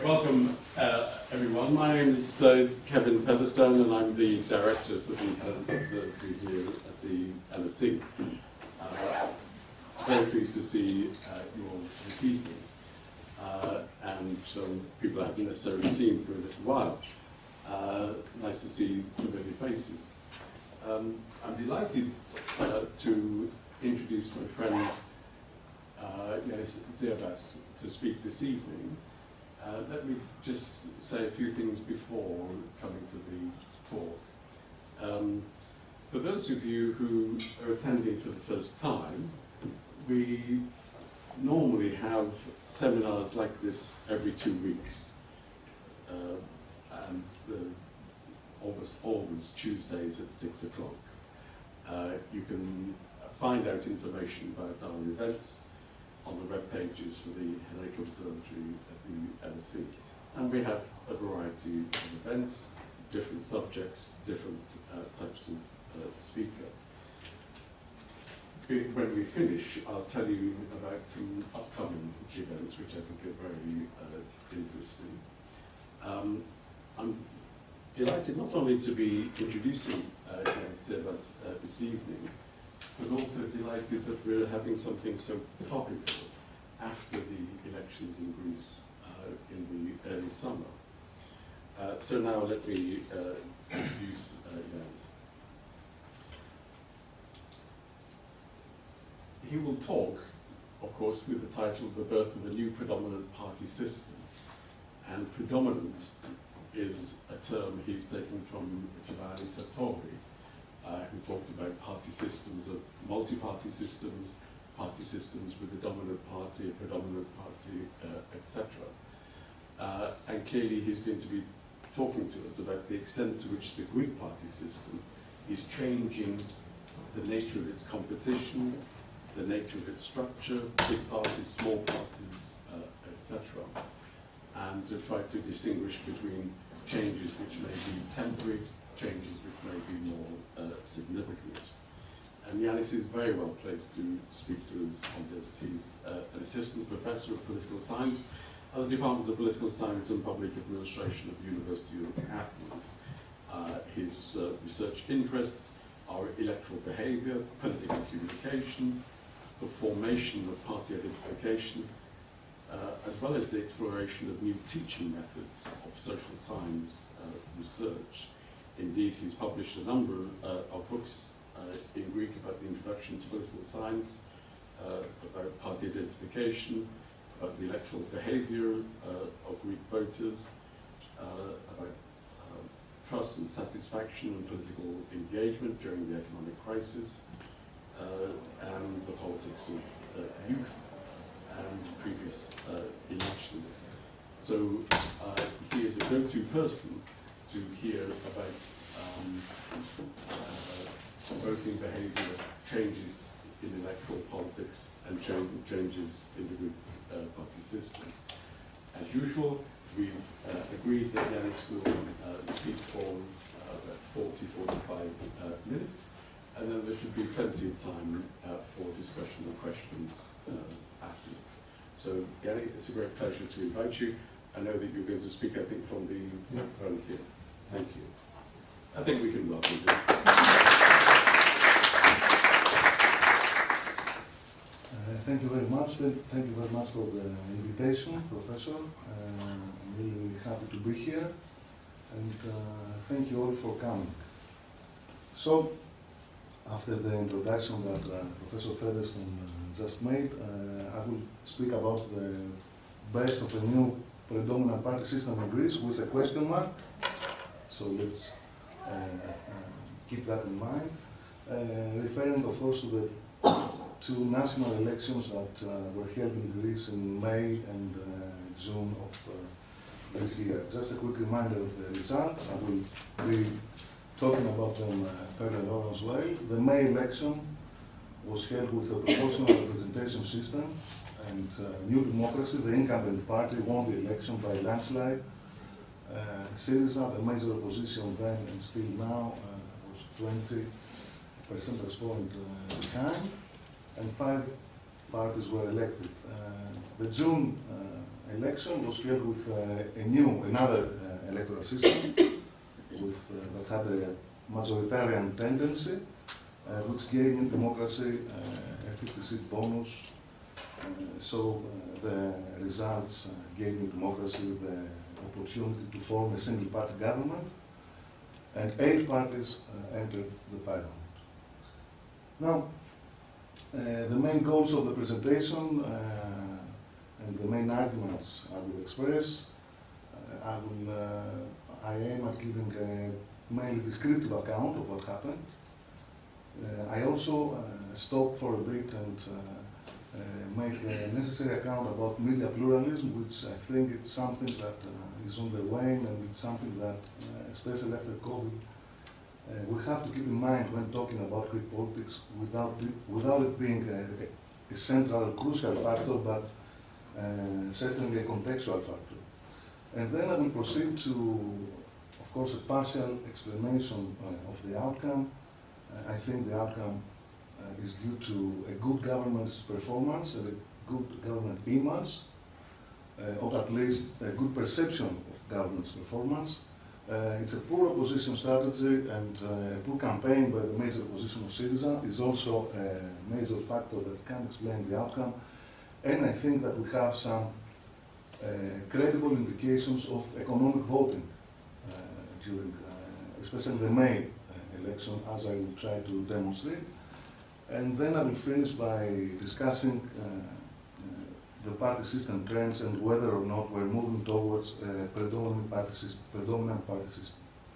Welcome, everyone. My name is Kevin Featherstone, and I'm the director for the Hellenic Observatory here at the LSE. Very pleased to see you all this evening, and people I haven't necessarily seen for a little while. Nice to see familiar faces. I'm delighted to introduce my friend Yanis Zirbas to speak this evening. Let me just say a few things before coming to the talk. For those of you who are attending for the first time, we normally have seminars like this every 2 weeks, and almost always Tuesdays at 6 o'clock. You can find out information about our events on the web pages for the Hellenic Observatory at the LSE. And we have a variety of events, different subjects, different types of speaker. When we finish, I'll tell you about some upcoming events which I think are very interesting. I'm delighted not only to be introducing Yanis Zirbas this evening, but also delighted that we're having something so topical after the elections in Greece in the early summer. So now let me introduce Yanis. He will talk, of course, with the title "The Birth of a New Predominant Party System." And predominant is a term he's taken from Giovanni Sartori, who talked about party systems of multi-party systems, party systems with a dominant party, a predominant party, etc. And clearly he's going to be talking to us about the extent to which the Greek party system is changing the nature of its competition, the nature of its structure, big parties, small parties, etc. And to try to distinguish between changes which may be temporary, changes which may be more significant. And Yanis is very well placed to speak to us on this. He's an assistant professor of political science at the Department of Political Science and Public Administration of the University of Athens. His research interests are electoral behaviour, political communication, the formation of party identification, as well as the exploration of new teaching methods of social science research. Indeed, he's published a number of books in Greek about the introduction to political science, about party identification, about the electoral behaviour of Greek voters, about trust and satisfaction and political engagement during the economic crisis, and the politics of youth and previous elections. So he is a go-to person to hear about voting behaviour, changes in electoral politics, and changes in the Greek party system. As usual, we've agreed that Yanis will speak for about 40-45 minutes, and then there should be plenty of time for discussion and questions afterwards. So, Yanis, it's a great pleasure to invite you. I know that you're going to speak, I think, from the microphone here. Thank you. I think we can welcome you. Thank you very much. Thank you very much for the invitation, Professor. I'm really happy to be here, and thank you all for coming. So, after the introduction that Professor Featherstone just made, I will speak about the birth of a new predominant party system in Greece with a question mark. So let's keep that in mind. Referring, of course, to the two national elections that were held in Greece in May and June of this year. Just a quick reminder of the results. I will be talking about them further on as well. The May election was held with a proportional representation system, and New Democracy, the incumbent party, won the election by landslide. Syriza, the major opposition then and still now, was 20 percentage point behind, and 5 parties were elected. The June election was held with another electoral system that had a majoritarian tendency, which gave New Democracy a 50-seat bonus. So the results gave New Democracy the opportunity to form a single-party government, and 8 parties entered the parliament. Now, the main goals of the presentation and the main arguments I will express, I aim at giving a mainly descriptive account of what happened. I also stop for a bit and make a necessary account about media pluralism, which I think it's something that is on the wane, and it's something that, especially after COVID, we have to keep in mind when talking about Greek politics, without it being a central, crucial factor, but certainly a contextual factor. And then I will proceed to, of course, a partial explanation of the outcome. I think the outcome is due to a good government's performance and a good government image, or at least a good perception of government's performance. It's a poor opposition strategy, and a poor campaign by the major opposition of Syriza is also a major factor that can explain the outcome. And I think that we have some credible indications of economic voting during, especially the May election, as I will try to demonstrate. And then I will finish by discussing the party system trends and whether or not we're moving towards a predominant party system.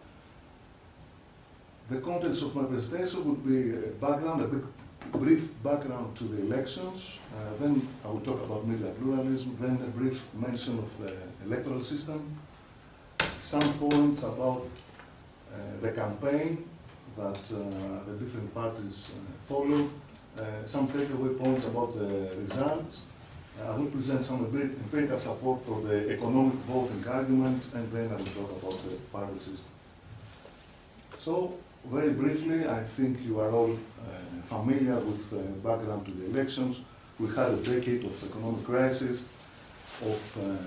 The contents of my presentation would be a brief background to the elections, then I will talk about media pluralism, then a brief mention of the electoral system, some points about the campaign that the different parties followed, some takeaway points about the results. I will present some empirical support for the economic voting argument, and then I will talk about the party system. So, very briefly, I think you are all familiar with the background to the elections. We had a decade of economic crisis, of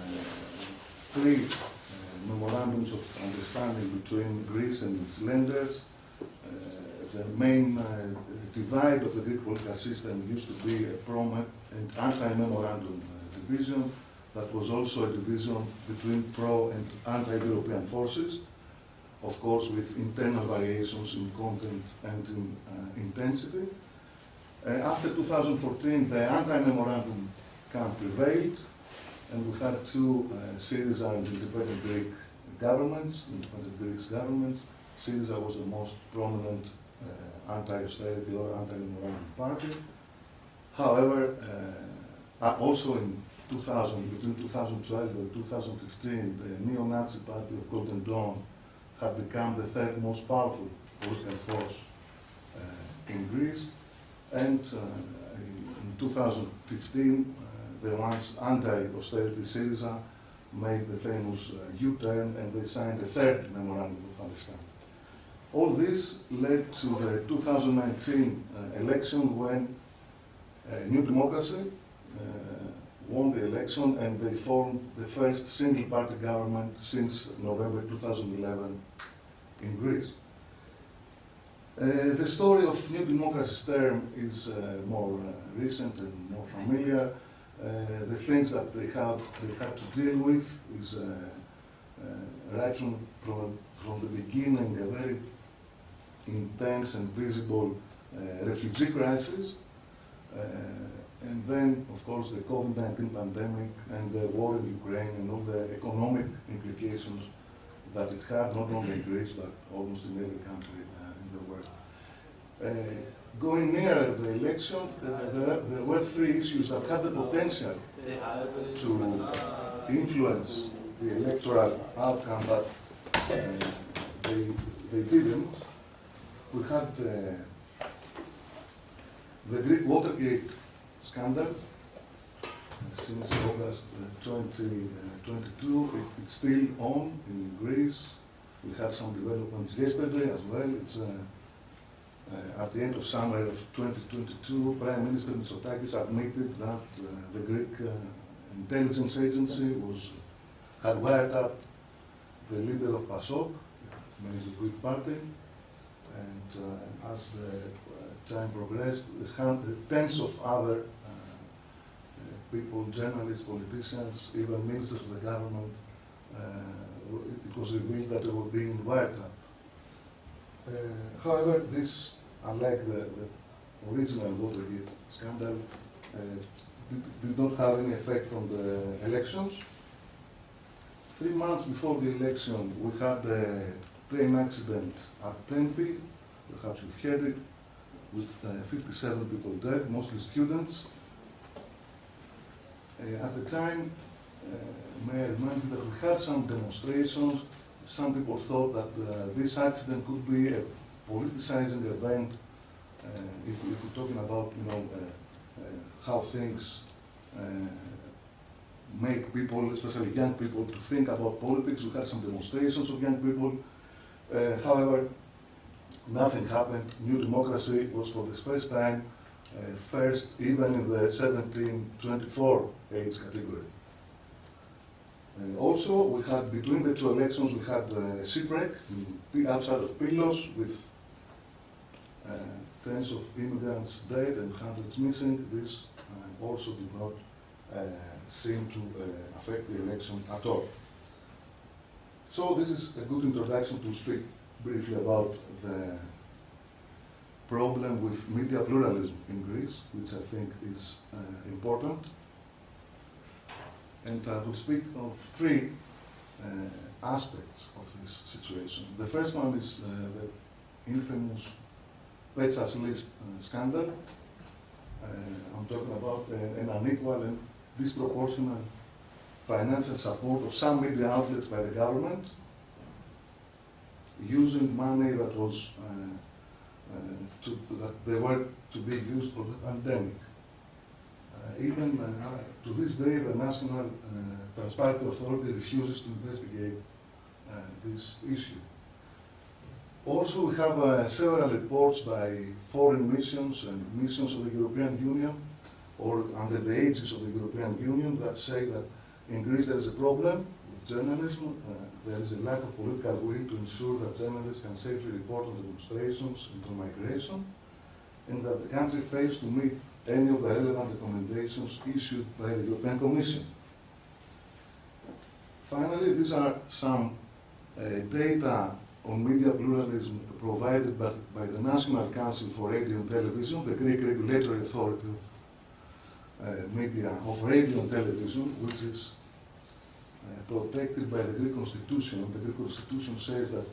3 memorandums of understanding between Greece and its lenders. The main divide of the Greek political system used to be a pro and anti-memorandum division. That was also a division between pro and anti-European forces, of course with internal variations in content and in intensity. After 2014, the anti-memorandum camp prevailed, and we had 2 Syriza and independent Greek governments, independent Greek governments. Syriza was the most prominent anti-austerity or anti-memorandum party. However, also in between 2012 and 2015, the neo-Nazi party of Golden Dawn had become the 3rd most powerful political force in Greece. And in 2015, the once anti-austerity Syriza made the famous U-turn, and they signed a 3rd memorandum of understanding. All this led to the 2019 election, when New Democracy won the election, and they formed the first single-party government since November 2011 in Greece. The story of New Democracy's term is more recent and more familiar. The things that they had to deal with is right from the beginning a very intense and visible refugee crisis, and then, of course, the COVID-19 pandemic and the war in Ukraine and all the economic implications that it had, not only in Greece, but almost in every country in the world. Going nearer the elections, there were 3 issues that had the potential to influence the electoral outcome, but they didn't. We had the Greek Watergate scandal since August 2022. It's still on in Greece. We had some developments yesterday as well. It's at the end of summer of 2022, Prime Minister Mitsotakis admitted that the Greek intelligence agency had wired up the leader of PASOK, the major Greek party, and as the time progressed, tens of other people, journalists, politicians, even ministers of the government, it was revealed that they were being wired up. However, this, unlike the original Watergate scandal, did not have any effect on the elections. 3 months before the election, we had a train accident at Tempe, perhaps you've heard it, with 57 people dead, mostly students. At the time, may I remind you that we had some demonstrations. Some people thought that this accident could be a politicizing event. If we're talking about, how things make people, especially young people, to think about politics. We had some demonstrations of young people. However, nothing happened. New Democracy was for the first time first even in the 17-24 age category. Also, we had, between the two elections, we had a shipwreck outside of Pylos with tens of immigrants dead and hundreds missing. This also did not seem to affect the election at all. So this is a good introduction to speak briefly about the problem with media pluralism in Greece, which I think is important. And I will speak of three aspects of this situation. The first one is the infamous Petsas List scandal. I'm talking about an unequal and disproportionate financial support of some media outlets by the government, using money that was that they were to be used for the pandemic. Even to this day, the National Transparency Authority refuses to investigate this issue. Also, we have several reports by foreign missions and missions of the European Union, or under the aegis of the European Union, that say that in Greece there is a problem with journalism. There is a lack of political will to ensure that journalists can safely report on demonstrations and on migration, and that the country fails to meet any of the relevant recommendations issued by the European Commission. Finally, these are some data on media pluralism provided by the National Council for Radio and Television, the Greek regulatory authority of media, of radio and television, which is protected by the Greek Constitution. The Greek Constitution says that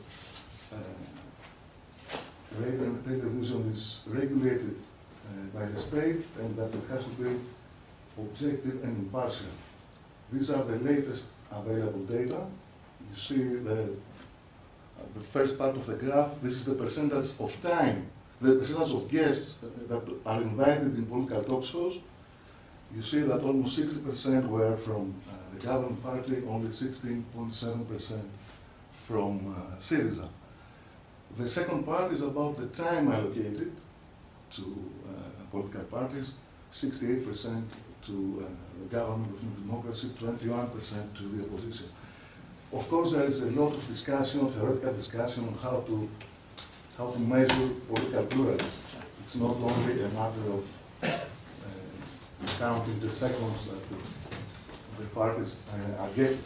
radio and television is regulated by the state and that it has to be objective and impartial. These are the latest available data. You see the first part of the graph. This is the percentage of time, the percentage of guests that are invited in political talk shows. You see that almost 60% were from the government party, only 16.7% from Syriza. The second part is about the time allocated to political parties, 68% to the government of New Democracy, 21% to the opposition. Of course, there is a lot of discussion, theoretical discussion, on how to measure political pluralism. It's not only a matter of counting the seconds that the parties are getting.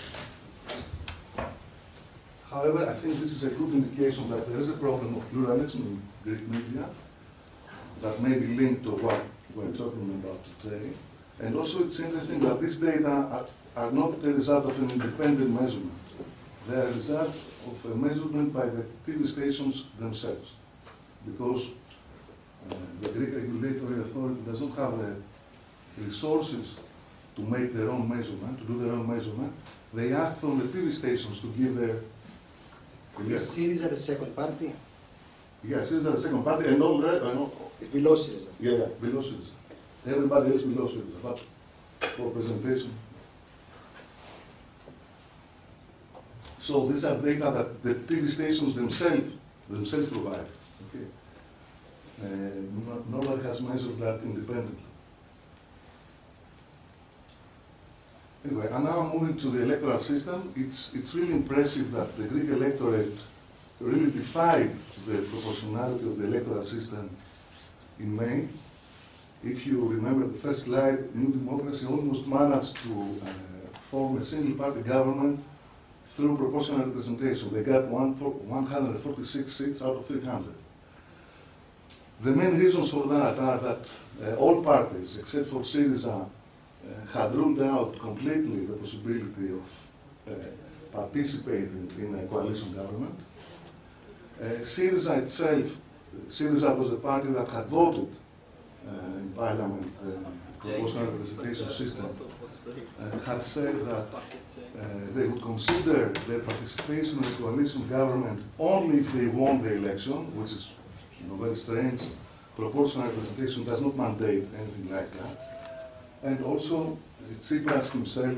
However, I think this is a good indication that there is a problem of pluralism in Greek media that may be linked to what we're talking about today. And also it's interesting that these data are not the result of an independent measurement. They are a result of a measurement by the TV stations themselves. Because the Greek regulatory authority does not have the resources to make their own measurement, to do their own measurement. They asked from the TV stations to give their... Is Syriza the second party? Yes, Syriza the second party, and all right, It's below Syriza. yeah, below Syriza. Everybody is below Syriza, but for presentation. So these are data that the TV stations themselves provide. Okay. Nobody has measured that independently. Anyway, and now moving to the electoral system, it's really impressive that the Greek electorate really defied the proportionality of the electoral system in May. If you remember the first slide, New Democracy almost managed to form a single-party government through proportional representation. They got 146 seats out of 300. The main reasons for that are that all parties, except for Syriza, had ruled out completely the possibility of participating in a coalition government. Syriza itself, Syriza was the party that had voted in Parliament the proportional representation system, had said that they would consider their participation in a coalition government only if they won the election, which is very strange. Proportional representation does not mandate anything like that. And also, Tsipras himself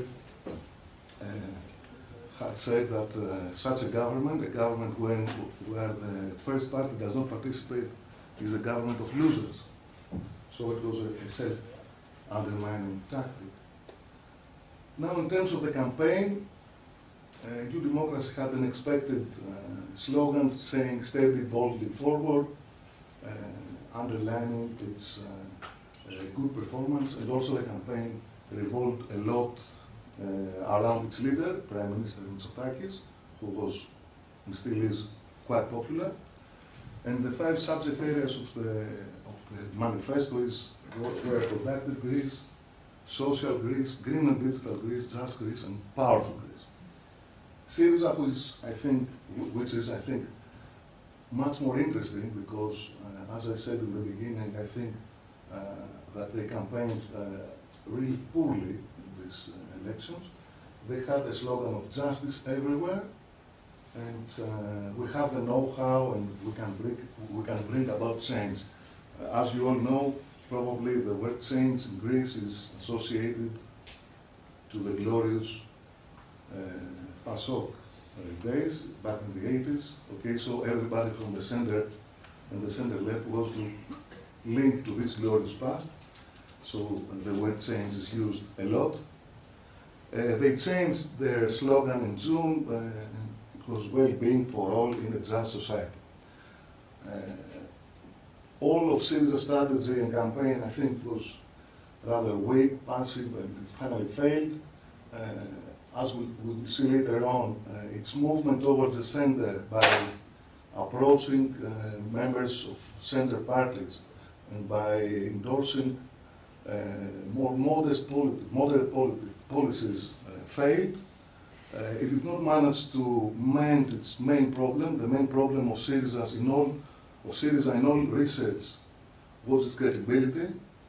had said that such a government where the first party does not participate, is a government of losers. So it was a self-undermining tactic. Now, in terms of the campaign, New Democracy had an expected slogan saying "steady, boldly forward," underlining its good performance, and also the campaign revolved a lot around its leader, Prime Minister Mitsotakis, who was and still is quite popular. And the 5 subject areas of the manifesto were productive Greece, social Greece, green and digital Greece, just Greece, and powerful Greece. Syriza, which is, I think, much more interesting because, as I said in the beginning, I think that they campaigned really poorly in these elections. They had a slogan of justice everywhere, and we have the know-how, and we can bring about change. As you all know, probably the word change in Greece is associated to the glorious PASOK days back in the 80s. Okay, so everybody from the center and the center left was linked to this glorious past. So the word change is used a lot. They changed their slogan in June. It was well-being for all in a just society. All of Syriza's strategy and campaign, I think, was rather weak, passive, and it finally failed. As we will see later on, its movement towards the center by approaching members of center parties and by endorsing more moderate policies failed. It did not manage to mend its main problem. The main problem of Syriza in all research was its credibility.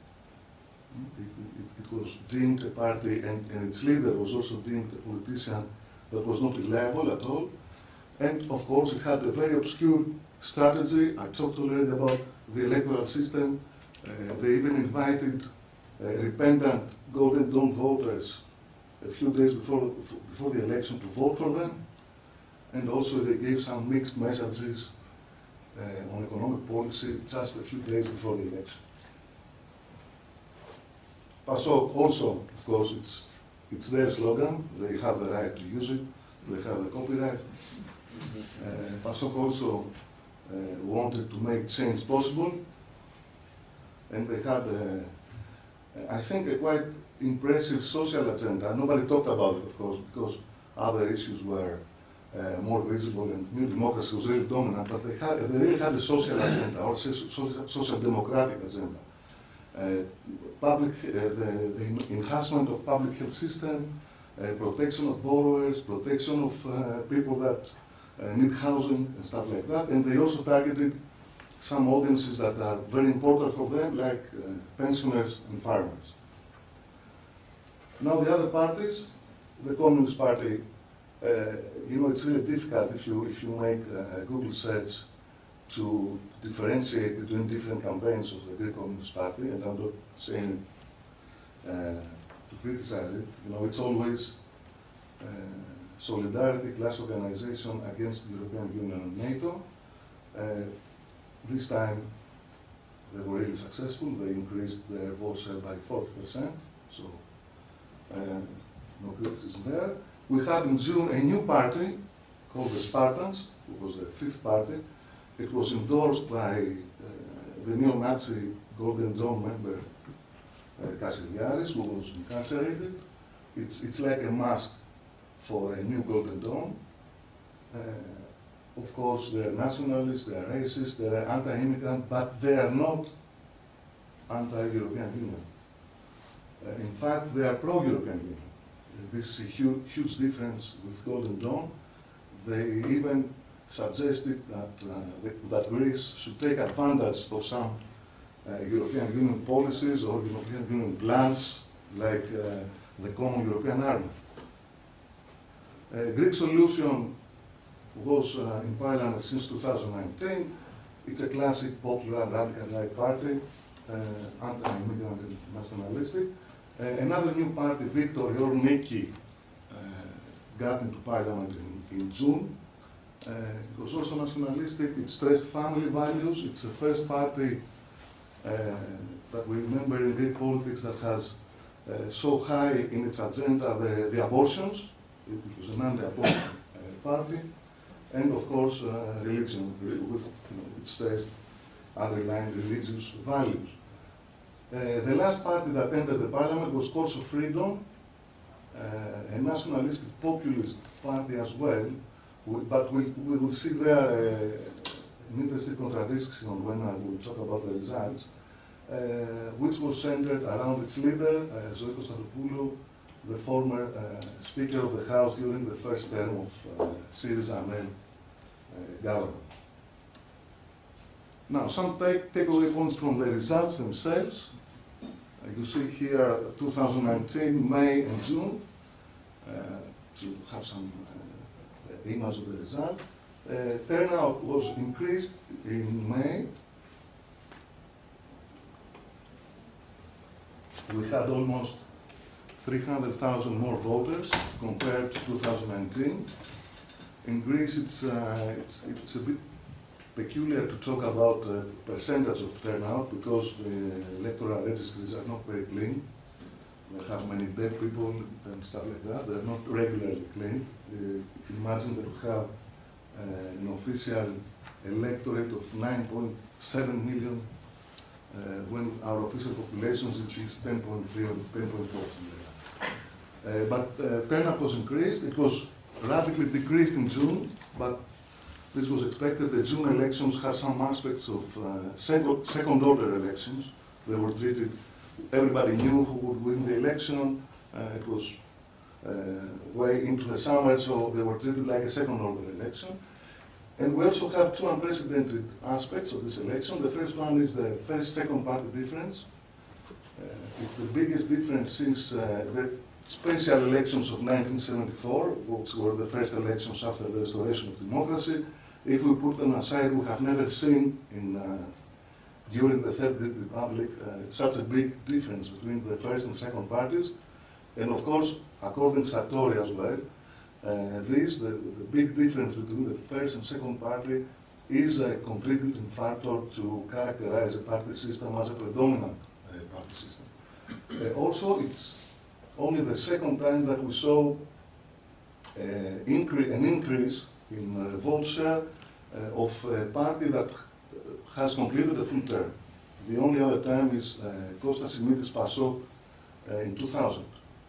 It was deemed a party, and its leader was also deemed a politician that was not reliable at all. And of course, it had a very obscure strategy. I talked already about the electoral system. They even invited repentant Golden Dawn voters a few days before the election to vote for them. And also they gave some mixed messages on economic policy just a few days before the election. PASOK also, of course, it's their slogan. They have the right to use it. They have the copyright. PASOK also wanted to make change possible. And they had, I think, a quite impressive social agenda. Nobody talked about it, of course, because other issues were more visible and New Democracy was really dominant, but they really had a social agenda, or social democratic agenda. The enhancement of public health system, protection of borrowers, protection of people that need housing and stuff like that. And they also targeted some audiences that are very important for them, like pensioners and farmers. Now the other parties, the Communist Party, it's really difficult if you make a Google search to differentiate between different campaigns of the Greek Communist Party, and I'm not saying to criticize it. It's always solidarity, class organization against the European Union and NATO. This time they were really successful. They increased their vote share by 40%. So no criticism there. We had in June a new party called the Spartans, who was the fifth party. It was endorsed by the neo-Nazi Golden Dawn member Kassiliaris, who was incarcerated. It's like a mask for a new Golden Dawn. Of course, they are nationalists, they are racist, they are anti-immigrant, but they are not anti-European Union. In fact, they are pro-European Union. This is a huge difference with Golden Dawn. They even suggested that Greece should take advantage of some European Union policies or European Union plans, like the Common European Army. Greek solution was in Parliament since 2019. It's a classic popular radical right party, anti-immigrant and nationalistic. Another new party, Victor Yorniki, got into Parliament in June. It was also nationalistic. It stressed family values. It's the first party that we remember in Greek politics that has so high in its agenda the abortions. It was an anti-abortion party. And of course, religion, with it stressed underlying religious values. The last party that entered the parliament was Corso Freedom, a nationalistic populist party as well, but we will see there an interesting contradiction when I will talk about the results, which was centered around its leader, Zoe Konstantopoulou, the former Speaker of the House during the first term of Syriza-Mel government. Now, some takeaway points from the results themselves. You see here 2019, May and June, to have some image of the result. Turnout was increased in May. We had almost 300,000 more voters compared to 2019. In Greece, it's a bit peculiar to talk about the percentage of turnout because the electoral registries are not very clean. They have many dead people and stuff like that. They're not regularly clean. Imagine that we have an official electorate of 9.7 million when our official population is 10.3 or 10.4. But turnout was increased. It was radically decreased in June, but this was expected. The June elections have some aspects of second-order elections. They were treated, everybody knew who would win the election. It was way into the summer, so they were treated like a second-order election. And we also have two unprecedented aspects of this election. The first one is the first-second party difference. It's the biggest difference since the special elections of 1974, which were the first elections after the restoration of democracy. If we put them aside, we have never seen during the Third Greek Republic such a big difference between the first and second parties. And of course, according to Sartori as well, the big difference between the first and second party is a contributing factor to characterize a party system as a predominant party system. Also, it's only the second time that we saw an increase in vote share of a party that has completed a full term. The only other time is Kostas Simitis PASOK in 2000.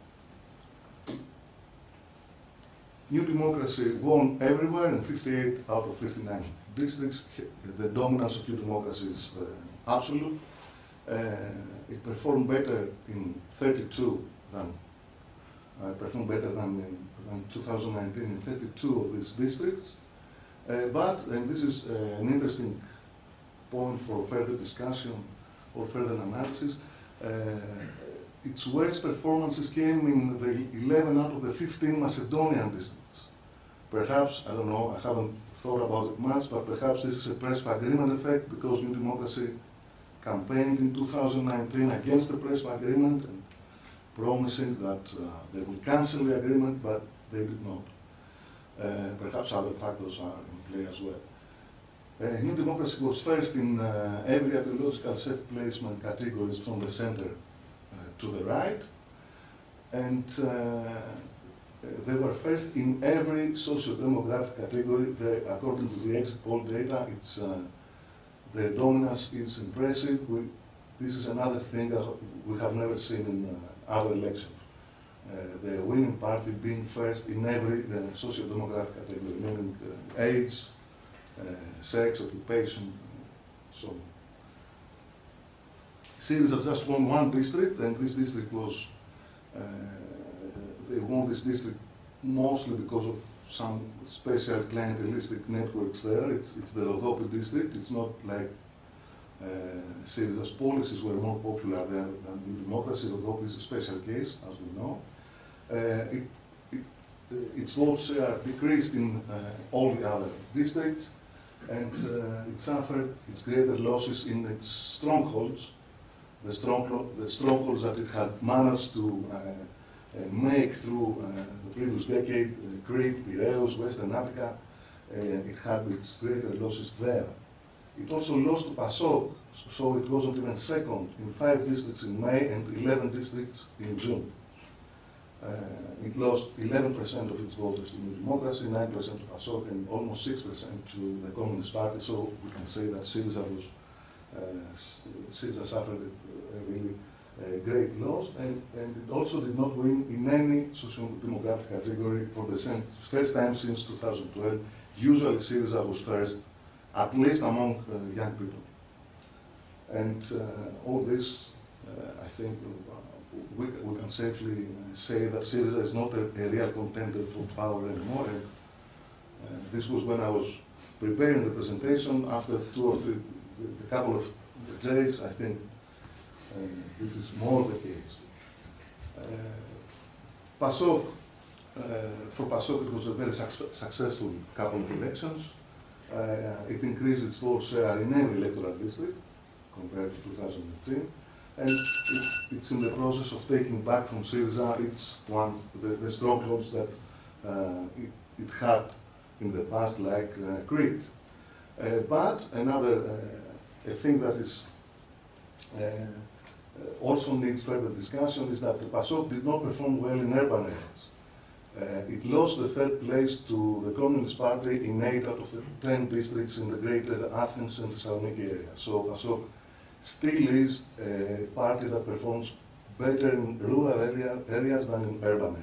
New Democracy won everywhere in 58 out of 59 districts. The dominance of New Democracy is absolute. It performed better in 32 than performed better than in 2019 in 32 of these districts. But, and this is an interesting point for further discussion or further analysis, its worst performances came in the 11 out of the 15 Macedonian districts. Perhaps, I don't know, I haven't thought about it much, but perhaps this is a Prespa agreement effect because New Democracy campaigned in 2019 against the Prespa agreement and promising that they will cancel the agreement, but they did not. Perhaps other factors are in play as well. New Democracy was first in every ideological self-placement categories from the center to the right, and they were first in every socio-demographic category. According to the exit poll data, their dominance is impressive. This is another thing that we have never seen in other elections. The winning party being first in every socio-demographic category, meaning age, sex, occupation, so on. Syriza just won one district, and this district was, they won this district mostly because of some special clientelistic networks there. It's the Rhodope district. It's not like Syriza's policies were more popular there than New Democracy. Rhodope is a special case, as we know. Its vote share decreased in all the other districts, and it suffered its greater losses in its strongholds, the strongholds that it had managed to make through the previous decade, Crete, Piraeus, Western Attica. It had its greater losses there. It also lost to PASOK, so it wasn't even second in 5 districts in May and 11 districts in June. It lost 11% of its voters to New Democracy, 9% to PASOK, and almost 6% to the Communist Party. So we can say that Syriza suffered a really great loss, and it also did not win in any socio-demographic category for the first time since 2012. Usually Syriza was first, at least among young people. And all this, I think, we can safely say that Syriza is not a real contender for power anymore. And this was when I was preparing the presentation. After 2 or 3, the couple of days, I think this is more the case. PASOK, for PASOK, it was a very successful couple of elections. It increased its vote share in every electoral district compared to 2018. And it's in the process of taking back from Syriza the strongholds that it had in the past, like Crete. But another thing that is also needs further discussion is that the PASOK did not perform well in urban areas. It lost the 3rd place to the Communist Party in 8 out of the 10 districts in the greater Athens and Thessaloniki area. So PASOK still is a party that performs better in rural areas than in urban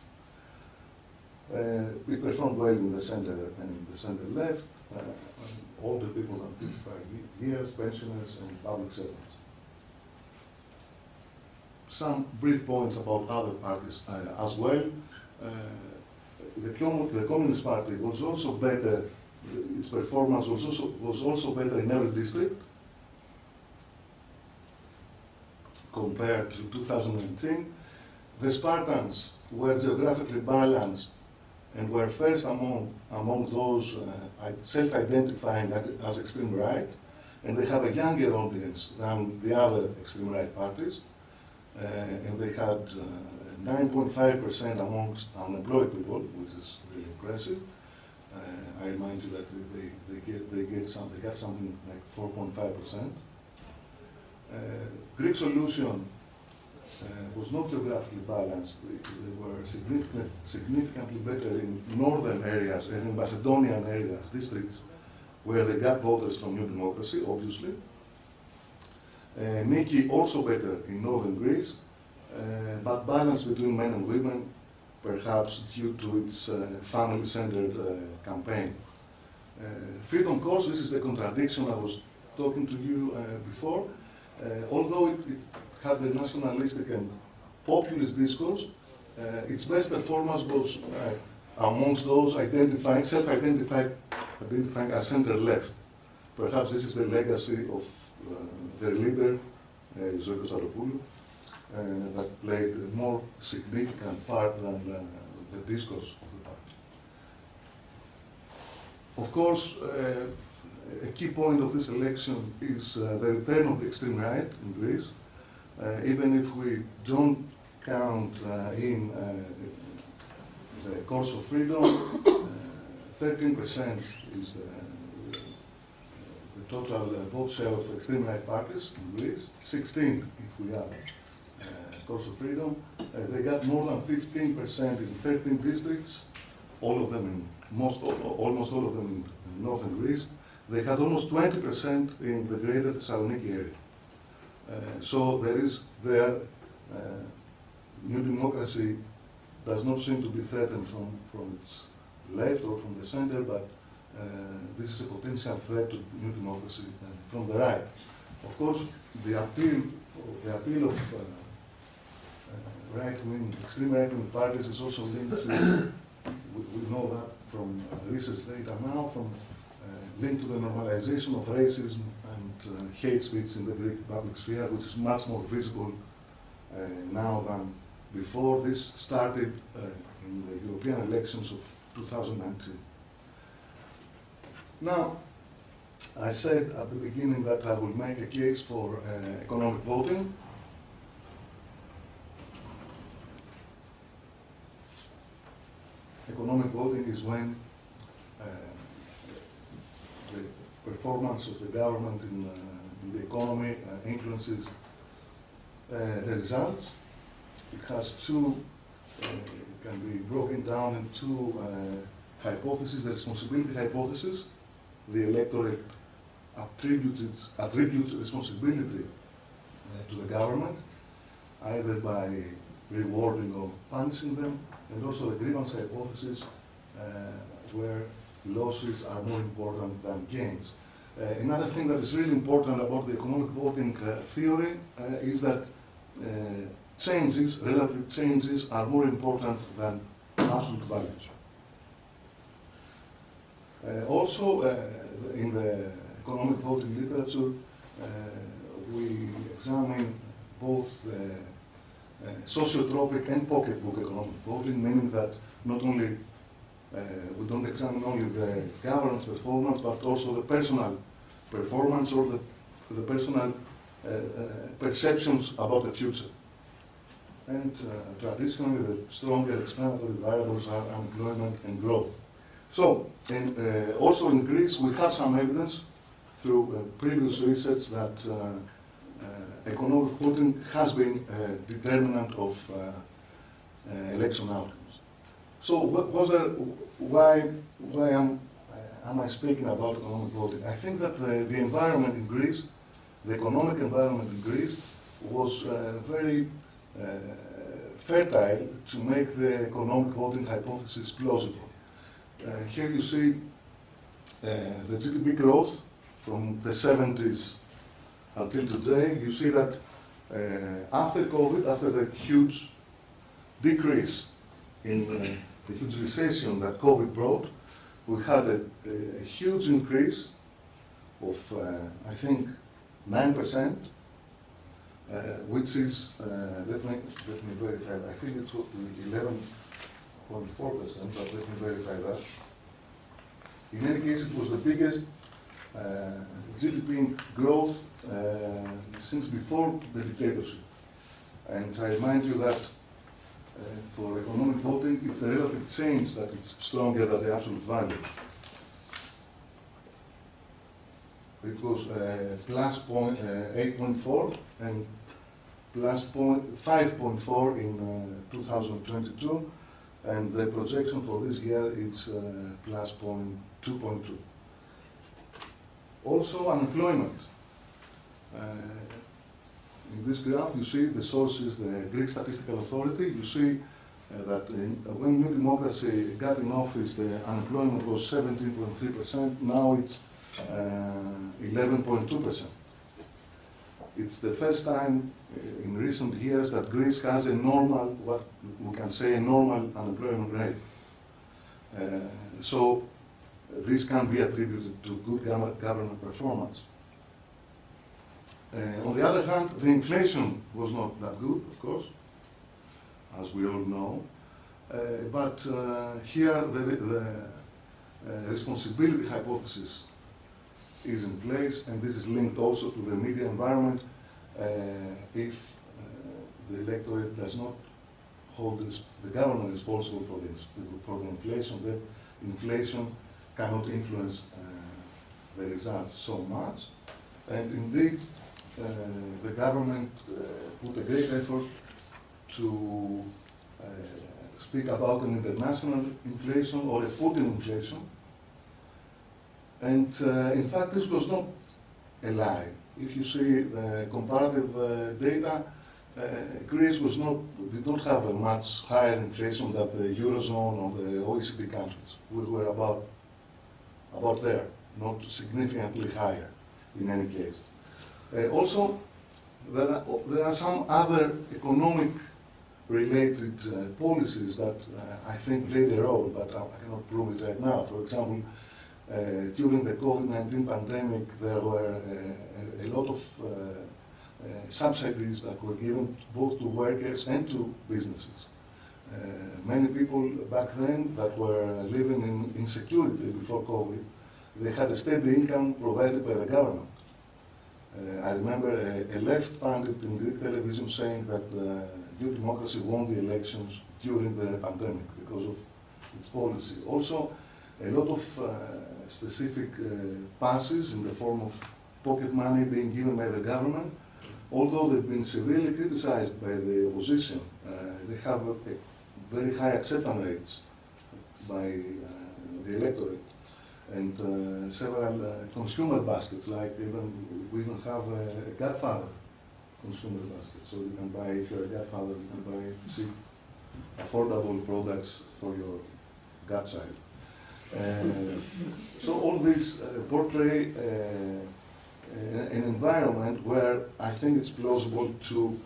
areas. We performed well in the center and the center left, older people than 55 years, pensioners, and public servants. Some brief points about other parties as well. The Communist Party was also better, its performance was also better in every district compared to 2019. The Spartans were geographically balanced and were first among those self-identifying as extreme right, and they have a younger audience than the other extreme right parties, and they had 9.5% amongst unemployed people, which is really impressive. I remind you that they got something like 4.5%. Greek solution was not geographically balanced. They were significantly better in northern areas and in Macedonian areas, districts, where they got voters from New Democracy, obviously. Niki also better in northern Greece, but balanced between men and women, perhaps due to its family-centered campaign. Freedom Cause, this is the contradiction I was talking to you before. Although it had the nationalistic and populist discourse, its best performance was amongst those self-identifying as center-left. Perhaps this is the legacy of their leader, Zoikos Staropoulou, that played a more significant part than the discourse of the party. Of course, a key point of this election is the return of the extreme right in Greece. Even if we don't count in the course of freedom, 13% is the total vote share of extreme right parties in Greece, 16 if we add Course of Freedom. They got more than 15% in 13 districts, all of them almost all of them in northern Greece. They had almost 20% in the greater Thessaloniki area. So New Democracy does not seem to be threatened from its left or from the center, but this is a potential threat to New Democracy from the right. Of course, the appeal of right-wing, extreme right-wing parties is also linked to, we know that from research data now, from linked to the normalization of racism and hate speech in the Greek public sphere, which is much more visible now than before. This started in the European elections of 2019. Now, I said at the beginning that I will make a case for economic voting. Economic voting is when the performance of the government in the economy influences the results. It has two, can be broken down in two hypotheses. The responsibility hypothesis, the electorate attributes responsibility to the government, either by rewarding or punishing them, and also the grievance hypothesis, where losses are more important than gains. Another thing that is really important about the economic voting theory is that changes, relative changes, are more important than absolute values. Also, in the economic voting literature, we examine both the sociotropic and pocketbook economic voting, meaning that not only we don't examine only the governance performance, but also the personal performance or the personal perceptions about the future. And traditionally, the stronger explanatory variables are unemployment and growth. So, also in Greece, we have some evidence through previous research that economic voting has been a determinant of election outcomes. So, why am I speaking about economic voting? I think that the environment in Greece, the economic environment in Greece, was very fertile to make the economic voting hypothesis plausible. Here you see the GDP growth from the 70s until today. You see that after COVID, after the huge decrease in the huge recession that COVID brought, we had a huge increase of, I think, 9%, which is, let me verify that. I think it's 11.4%, but let me verify that. In any case, it was the biggest GDP growth since before the dictatorship. And I remind you that for economic voting, it's the relative change that is stronger than the absolute value. It was plus 8.4 and plus 5.4 in 2022, and the projection for this year is plus 2.2. Also, unemployment. In this graph, you see the sources, the Greek Statistical Authority. You see that when New Democracy got in office, the unemployment was 17.3%. Now it's 11.2%. It's the first time in recent years that Greece has a normal, what we can say, a normal unemployment rate. So this can be attributed to good government performance. On the other hand, the inflation was not that good, of course, as we all know. But here the responsibility hypothesis is in place, and this is linked also to the media environment. If the electorate does not hold the government responsible for the inflation, then inflation cannot influence the results so much. And indeed, the government put a great effort to speak about an international inflation or a Putin inflation. And in fact, this was not a lie. If you see the comparative data, Greece did not have a much higher inflation than the Eurozone or the OECD countries. We were about there, not significantly higher in any case. Also, there are some other economic related policies that I think played a role, but I cannot prove it right now. For example, during the COVID-19 pandemic, there were a lot of subsidies that were given both to workers and to businesses. Many people back then that were living in insecurity before COVID, they had a steady income provided by the government. I remember a left pundit in Greek television saying that New Democracy won the elections during the pandemic because of its policy. Also, a lot of specific passes in the form of pocket money being given by the government, although they've been severely criticized by the opposition. They have very high acceptance rates by the electorate. And several consumer baskets, like we even have a Godfather consumer basket. So you can buy, if you're a Godfather, you can buy cheap, affordable products for your godchild. So all these portray an environment where I think it's plausible to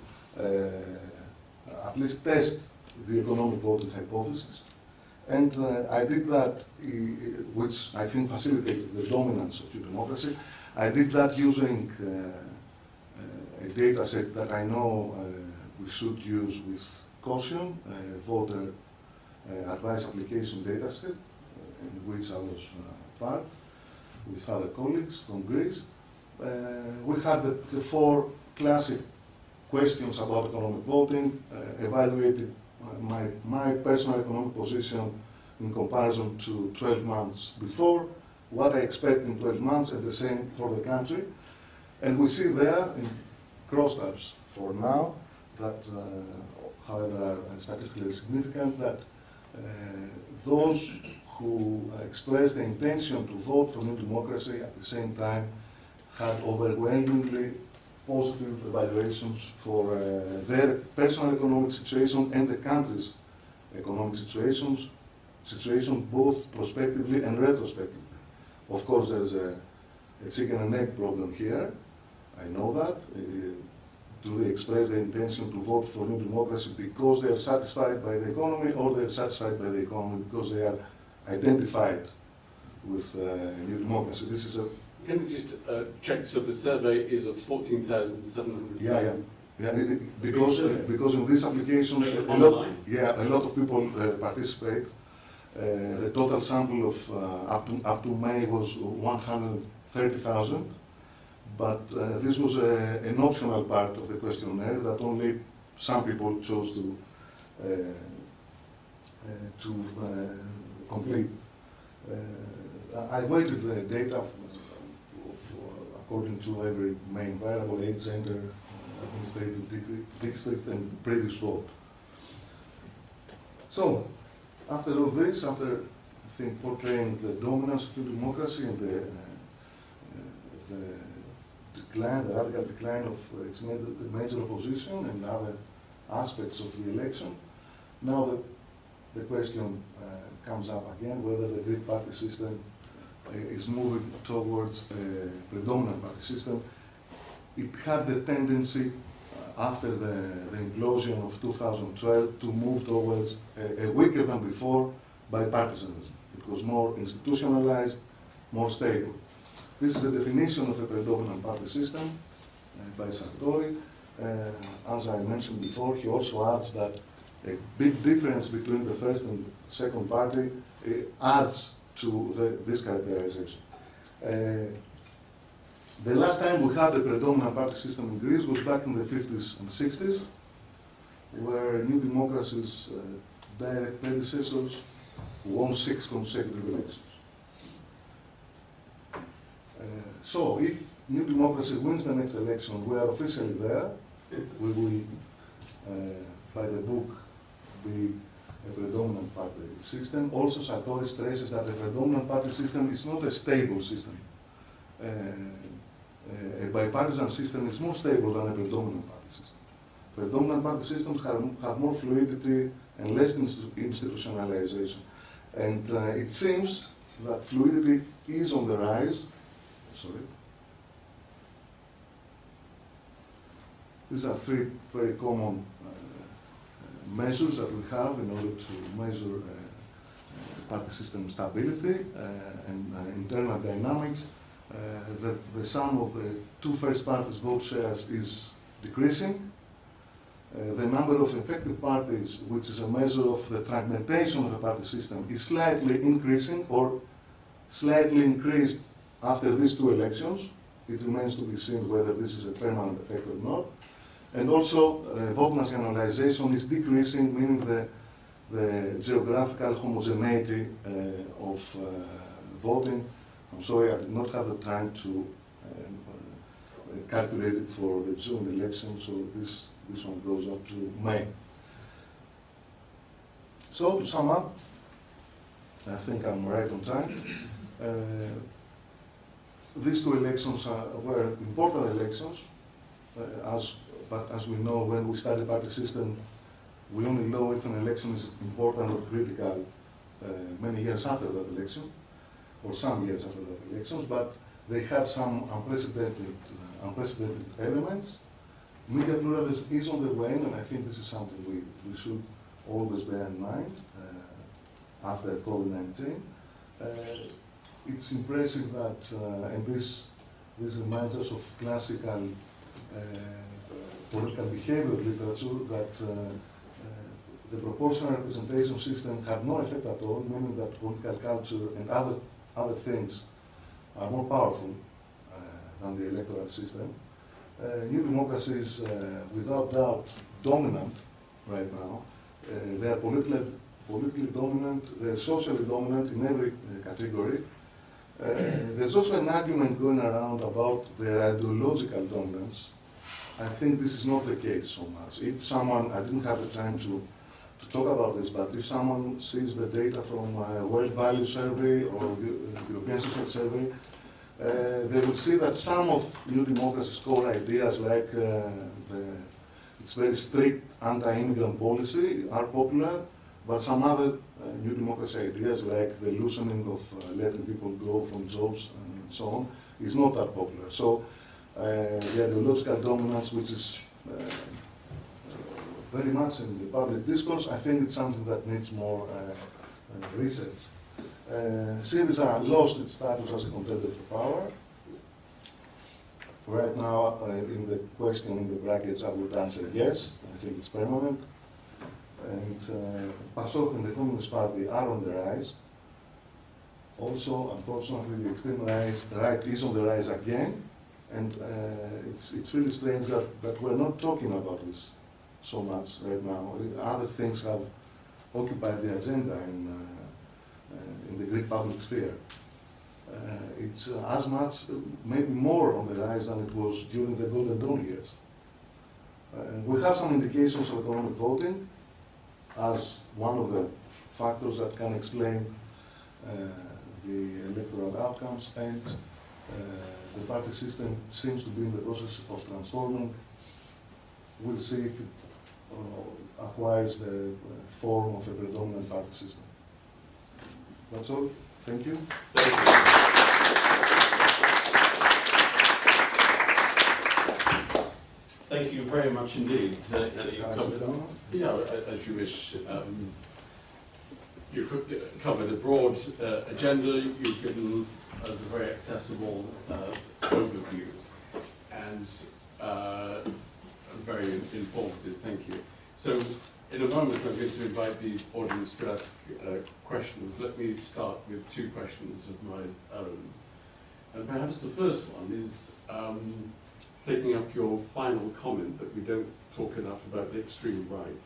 at least test the economic voting hypothesis. And I did that, which I think facilitated the dominance of New Democracy. I did that using a data set that I know we should use with caution, voter advice application data set, in which I was part with other colleagues from Greece. We had the four classic questions about economic voting, evaluated my personal economic position in comparison to 12 months before, what I expect in 12 months, and the same for the country. And we see there, in crosstabs for now, that, however, are statistically significant, that those who expressed the intention to vote for New Democracy at the same time had overwhelmingly positive evaluations for their personal economic situation and the country's economic situation both prospectively and retrospectively. Of course, there's a chicken and egg problem here. I know that. Do they express the intention to vote for New Democracy because they are satisfied by the economy, or they are satisfied by the economy because they are identified with New Democracy? This is a Can you just check, so the survey is of 14,700? Because in these applications, a lot of people participate. The total sample of up to May was 130,000, but this was an optional part of the questionnaire that only some people chose to complete. I weighted the data according to every main variable: age, gender, administrative district, and previous vote. So, after all this, after I think portraying the dominance of New Democracy and the decline, the radical decline of its major opposition and other aspects of the election, now the question comes up again whether the Greek party system is moving towards a predominant party system. It had the tendency, after the implosion of 2012, to move towards a weaker than before bipartisanism. It was more institutionalized, more stable. This is the definition of a predominant party system by Sartori. As I mentioned before, he also adds that a big difference between the first and second party adds to this characterization. The last time we had a predominant party system in Greece was back in the 50s and 60s, where New Democracy's direct predecessors won 6 consecutive elections. So if New Democracy wins the next election, we are officially there. We will by the book be a predominant party system. Also, Sartori stresses that a predominant party system is not a stable system. A bipartisan system is more stable than a predominant party system. Predominant party systems have more fluidity and less institutionalization. And it seems that fluidity is on the rise. Sorry. These are three very common measures that we have in order to measure party system stability and internal dynamics. The sum of the two first parties' vote shares is decreasing. The number of effective parties, which is a measure of the fragmentation of a party system, is slightly increasing or slightly increased after these two elections. It remains to be seen whether this is a permanent effect or not. And also, vote nationalization is decreasing, meaning the geographical homogeneity of voting. I'm sorry, I did not have the time to calculate it for the June election, so this one goes up to May. So, to sum up, I think I'm right on time. These two elections were important elections, but as we know, when we study party system, we only know if an election is important or critical many years after that election, or some years after that elections, but they had some unprecedented elements. Media pluralism is on the wane, and I think this is something we should always bear in mind after COVID-19. It's impressive that, and this reminds us of classical political behavior literature, that the proportional representation system had no effect at all, meaning that political culture and other things are more powerful than the electoral system. New democracy is without doubt dominant right now. They are politically dominant, they are socially dominant in every category. There's also an argument going around about their ideological dominance. I think this is not the case so much. If someone, I didn't have the time to talk about this, but if someone sees the data from World Value Survey or European Social Survey, they will see that some of New Democracy's core ideas, like its very strict anti-immigrant policy, are popular, but some other New Democracy ideas, like the loosening of letting people go from jobs and so on, is not that popular. So the ideological dominance, which is very much in the public discourse, I think it's something that needs more research. Syriza lost its status as a contender for power. Right now, in the question in the brackets, I would answer yes. I think it's permanent. And PASOK and the Communist Party are on the rise. Also, unfortunately, the extreme right is on the rise again. And it's really strange that we're not talking about this so much right now. Other things have occupied the agenda in the Greek public sphere. It's as much, maybe more on the rise than it was during the Golden Dawn years. We have some indications of economic voting as one of the factors that can explain the electoral outcomes, and the party system seems to be in the process of transforming. We'll see if it acquires the form of a predominant party system. That's all. Thank you. Thank you. Thank you very much indeed. Yeah, as you wish. You've covered a broad agenda. You've given us a very accessible overview and very informative. Thank you. So, in a moment, I'm going to invite the audience to ask questions. Let me start with two questions of my own. And perhaps the first one is taking up your final comment that we don't talk enough about the extreme right.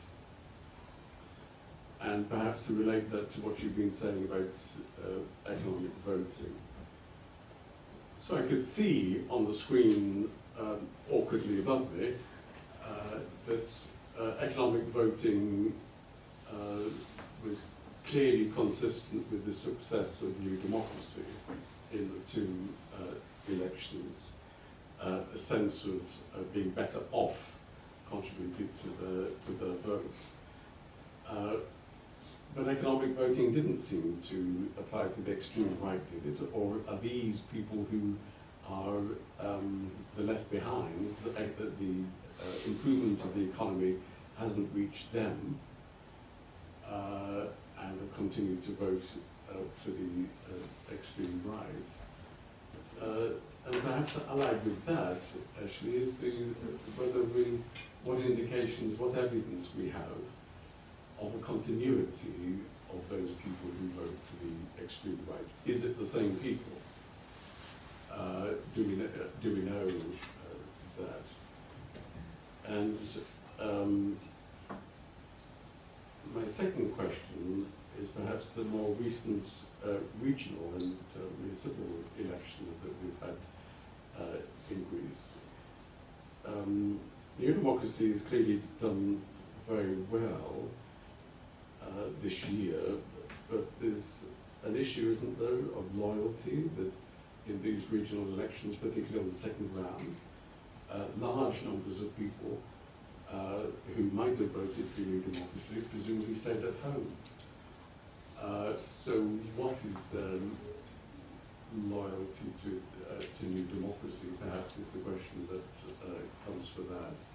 And perhaps to relate that to what you've been saying about economic voting. So I could see on the screen, awkwardly above me, that economic voting was clearly consistent with the success of New Democracy in the two elections. A sense of being better off contributed to their votes. But economic voting didn't seem to apply to the extreme right, did it? Or are these people who are the left behinds, the improvement of the economy hasn't reached them, and have continued to vote to the extreme right? And perhaps allied with that, actually, is what indications, what evidence we have of a continuity of those people who vote for the extreme right. Is it the same people? Do we know that? And my second question is perhaps the more recent regional and municipal elections that we've had in Greece. New Democracy has clearly done very well this year, but there's an issue, isn't there, of loyalty that in these regional elections, particularly on the second round, large numbers of people who might have voted for New Democracy presumably stayed at home. So what is their loyalty to New Democracy? Perhaps it's a question that comes from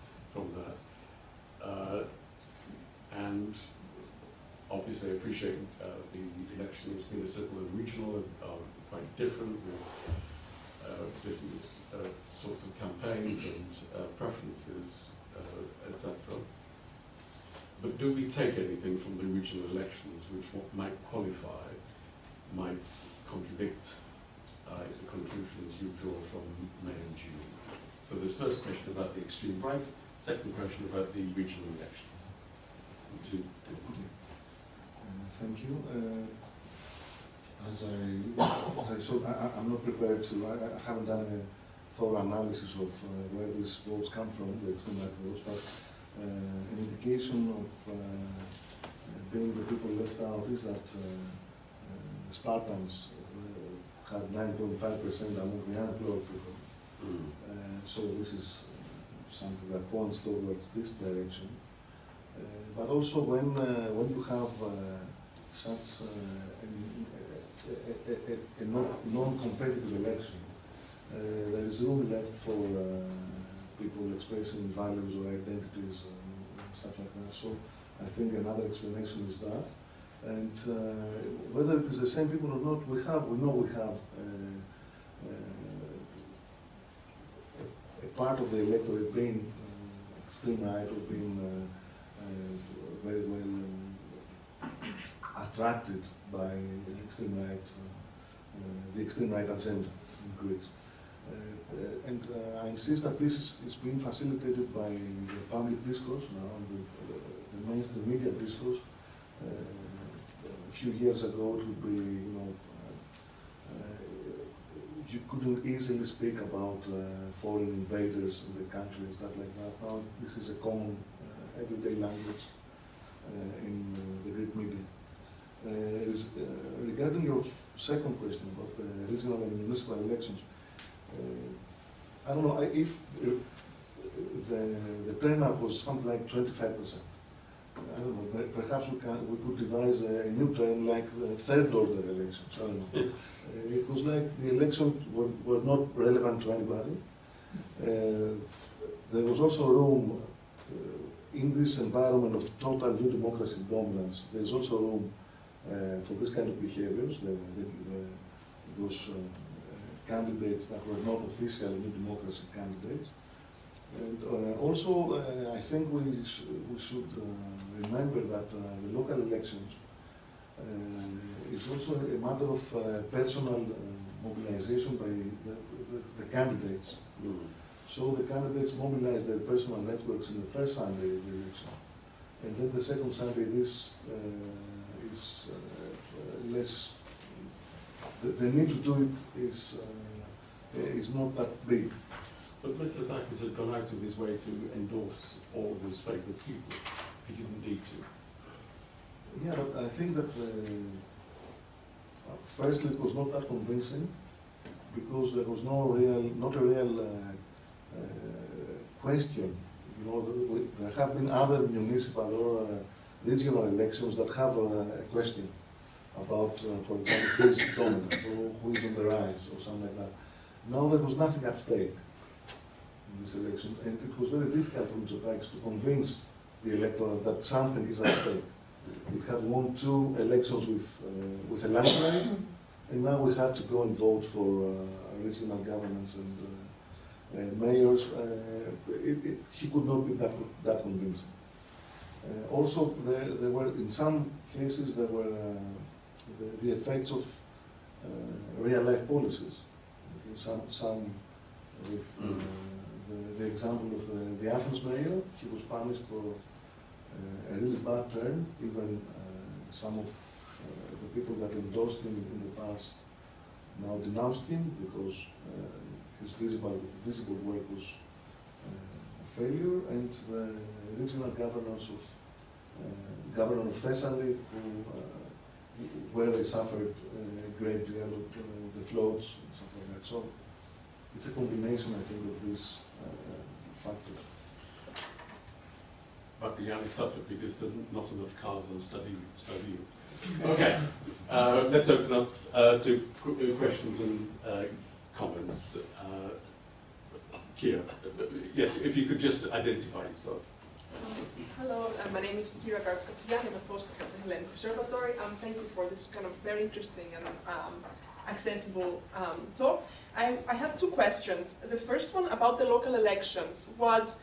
that. And obviously I appreciate the elections, municipal and regional, are quite different, with different sorts of campaigns and preferences, etc. But do we take anything from the regional elections which might qualify, might contradict the conclusions you draw from May and June? So this first question about the extreme right, second question about the regional elections. Thank you. As I said, I'm not prepared to, I haven't done a thorough analysis of where these votes come from, the extreme right votes, but an indication of being the people left out is that the Spartans had 9.5% among the unemployed people. So this is something that points towards this direction. But also when you have such a non-competitive election, there is room left for people expressing values or identities and stuff like that. So I think another explanation is that. And whether it is the same people or not, we know we have a part of the electorate being extreme right or being very well attracted by the extreme right agenda in Greece. And I insist that this is being facilitated by the public discourse now, the mainstream media discourse. A few years ago, it would be, you couldn't easily speak about foreign invaders in the country and stuff like that. Now, this is a common everyday language in the Greek media. Regarding your second question about the regional and municipal elections, I don't know if the turnout was something like 25%. I don't know, perhaps we could devise a new term like the third order elections. I don't know. It was like the elections were not relevant to anybody. There was also room in this environment of total New Democracy dominance. There's also room for this kind of behaviors. Those candidates that were not official New Democracy candidates. And also, I think we should remember that the local elections is also a matter of personal mobilization by the candidates. So the candidates mobilize their personal networks in the first Sunday of the election. And then the second Sunday, this is less, the need to do it is not that big. But Mitsotakis had gone out of his way to endorse all of his favoured people. He didn't need to. Yeah, but I think that firstly it was not that convincing because there was not a real question. You know, there have been other municipal or regional elections that have a question about, for example, who is dominant or who is on the rise or something like that. Now there was nothing at stake in this election, and it was very difficult for Mitsotakis to convince the electorate that something is at stake. It had won 2 elections with a landslide, and now we had to go and vote for regional governments and mayors. He could not be that convincing. Also, there were, in some cases, there were the effects of real-life policies. Some with the example of the Athens mayor, he was punished for a really bad term. Even some of the people that endorsed him in the past now denounced him because his visible work was a failure, and the regional governors of governor of Thessaly, where they suffered a great deal of the floods and stuff like that. So it's a combination, I think, of these factors. But he only suffered because there were not enough cars on study. Okay, let's open up to questions and comments. Kira, yes, if you could just identify yourself. Hello, my name is Kira Gartz-Katsouliani. I'm a postdoc at the Hellenic Observatory. Thank you for this kind of very interesting and accessible talk. I have 2 questions. The first one about the local elections was,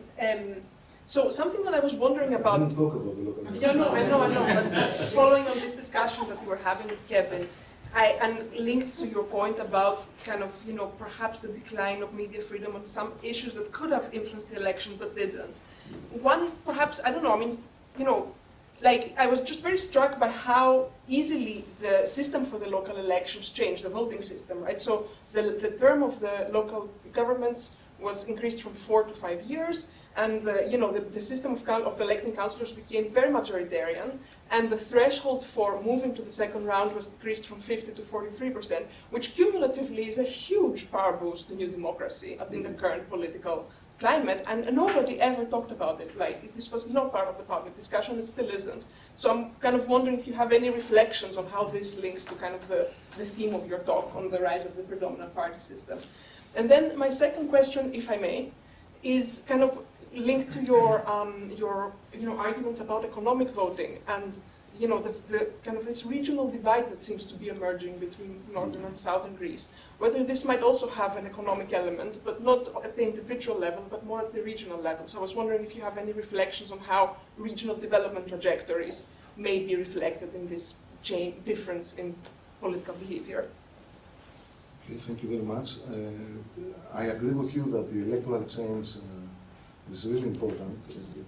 so something that I was wondering about. I didn't talk about the local elections. Yeah, no, I know. But following on this discussion that you were having with Kevin, and linked to your point about kind of, you know, perhaps the decline of media freedom on some issues that could have influenced the election but didn't. One, perhaps, I don't know, I mean, you know, like, I was just very struck by how easily the system for the local elections changed, the voting system, right? So the term of the local governments was increased from 4 to 5 years, and the system of electing councillors became very majoritarian, and the threshold for moving to the second round was decreased from 50 to 43%, which cumulatively is a huge power boost to New Democracy in the current political climate, and nobody ever talked about it. Like, this was not part of the public discussion, it still isn't. So I'm kind of wondering if you have any reflections on how this links to kind of the theme of your talk on the rise of the predominant party system. And then my second question, if I may, is kind of linked to your arguments about economic voting and the kind of this regional divide that seems to be emerging between northern and southern Greece. Whether this might also have an economic element, but not at the individual level, but more at the regional level. So I was wondering if you have any reflections on how regional development trajectories may be reflected in this difference in political behavior. Okay, thank you very much. I agree with you that the electoral change is really important.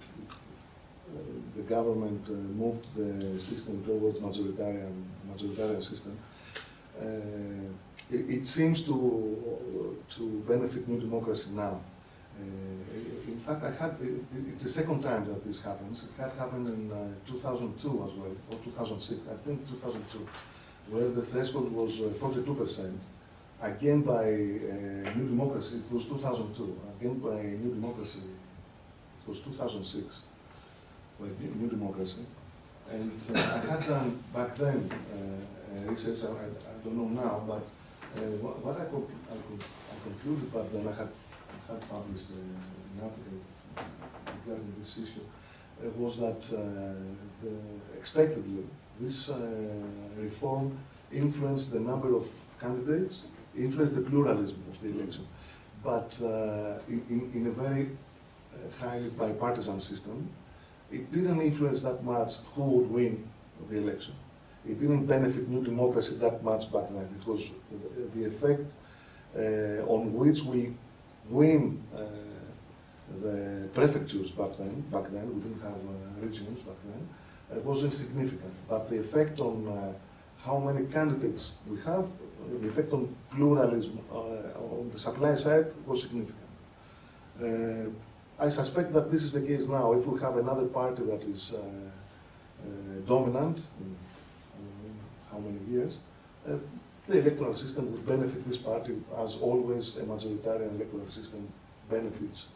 The government moved the system towards majoritarian system. It seems to benefit New Democracy now. In fact, it's the second time that this happens. It had happened in 2002 as well, or 2006, I think 2002, where the threshold was 42%. Again by New Democracy, it was 2002. Again by New Democracy, it was 2006. By New Democracy, and I had done back then research. I don't know now, but what I concluded back then, I had published an article regarding this issue, was that expectedly this reform influenced the number of candidates, influenced the pluralism of the election, but in a very highly bipartisan system. It didn't influence that much who would win the election. It didn't benefit New Democracy that much back then. It was the effect on which we win the prefectures back then. We didn't have regions back then. It was insignificant. But the effect on how many candidates we have, the effect on pluralism on the supply side was significant. I suspect that this is the case now. If we have another party that is dominant in how many years, the electoral system would benefit this party, as always a majoritarian electoral system benefits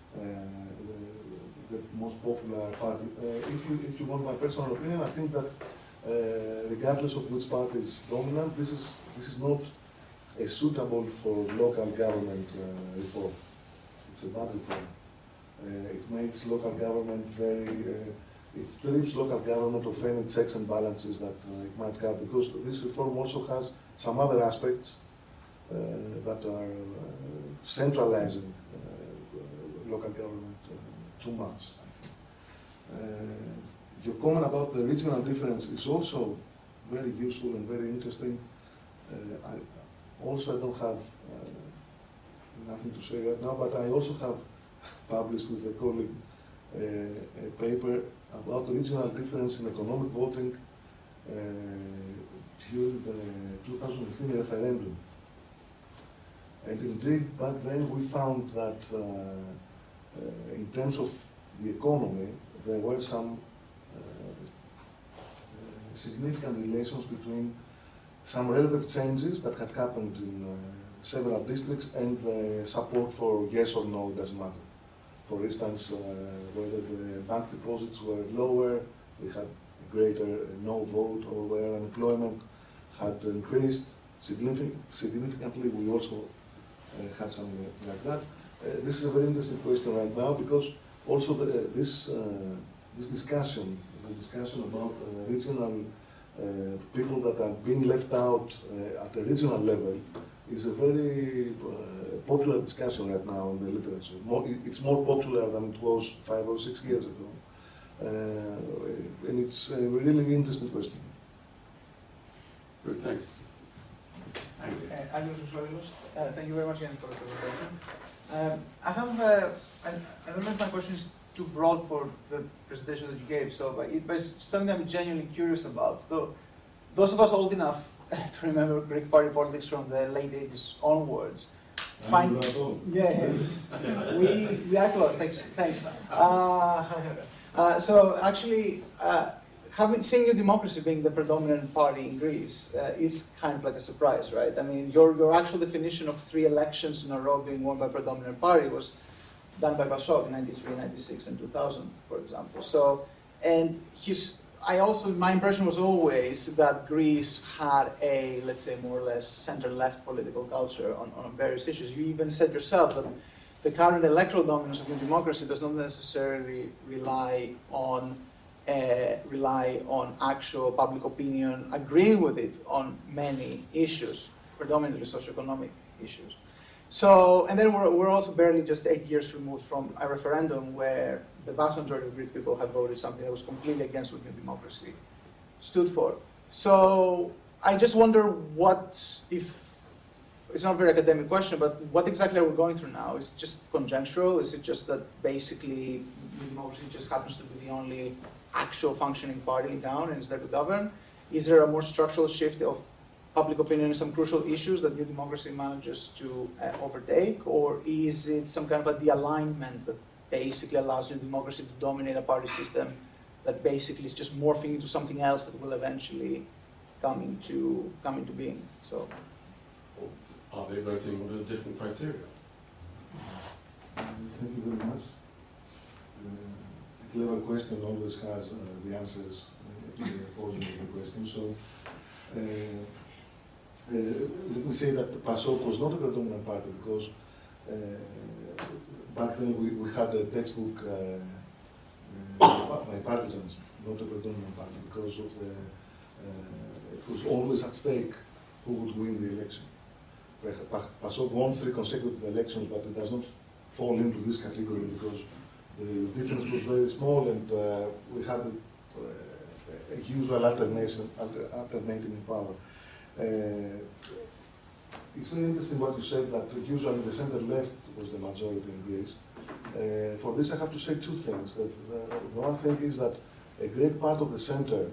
the most popular party. If you want my personal opinion, I think that regardless of which party is dominant, this is not suitable for local government reform. It's a bad reform. It makes local government it strips local government of any checks and balances that it might have, because this reform also has some other aspects that are centralizing local government too much, I think. Your comment about the regional difference is also very useful and very interesting. I don't have nothing to say right now, but I also have published with a colleague a paper about the regional difference in economic voting during the 2015 referendum. And indeed, back then we found that in terms of the economy, there were some significant relations between some relative changes that had happened in several districts and the support for yes or no, it doesn't matter. For instance, whether the bank deposits were lower, we had a greater no vote, or where unemployment had increased significantly, we also had something like that. This is a very interesting question right now, because also this discussion, the discussion about regional people that are being left out at a regional level, is a very popular discussion right now in the literature. It's more popular than it was 5 or 6 years ago. And it's a really interesting question. Good, thanks. Agnios Xyrilos, thank you very much again for the presentation. I don't know if my question is too broad for the presentation that you gave, but it's something I'm genuinely curious about. Though those of us old enough to remember Greek party politics from the late 80s onwards. We are close. Thanks. So actually, seeing New Democracy being the predominant party in Greece is kind of like a surprise, right? I mean, your actual definition of 3 elections in a row being won by predominant party was done by PASOK in 93, 96, and 2000, for example. So, and my impression was always that Greece had a, let's say, more or less center-left political culture on various issues. You even said yourself that the current electoral dominance of New Democracy does not necessarily rely on actual public opinion agreeing with it on many issues, predominantly socioeconomic issues. So, and then we're also barely just 8 years removed from a referendum where the vast majority of Greek people have voted something that was completely against what New Democracy stood for. So I just wonder it's not a very academic question, but what exactly are we going through now? Is it just conjunctural? Is it just that basically New Democracy just happens to be the only actual functioning party in town and is there to govern? Is there a more structural shift of public opinion in some crucial issues that New Democracy manages to overtake? Or is it some kind of a de-alignment that basically allows New Democracy to dominate a party system that basically is just morphing into something else that will eventually come into being? So, are they voting under different criteria? Thank you very much. A clever question always has the answers in the posing of the question. So, let me say that PASOK was not a predominant party because back then we had a textbook by partisans, not a predominant party, because of it was always at stake who would win the election. PASOK won 3 consecutive elections, but it does not fall into this category because the difference was very small and we had a usual alternating in power. It's very interesting what you said, that usually the center-left was the majority in Greece. For this I have to say 2 things. The one thing is that a great part of the center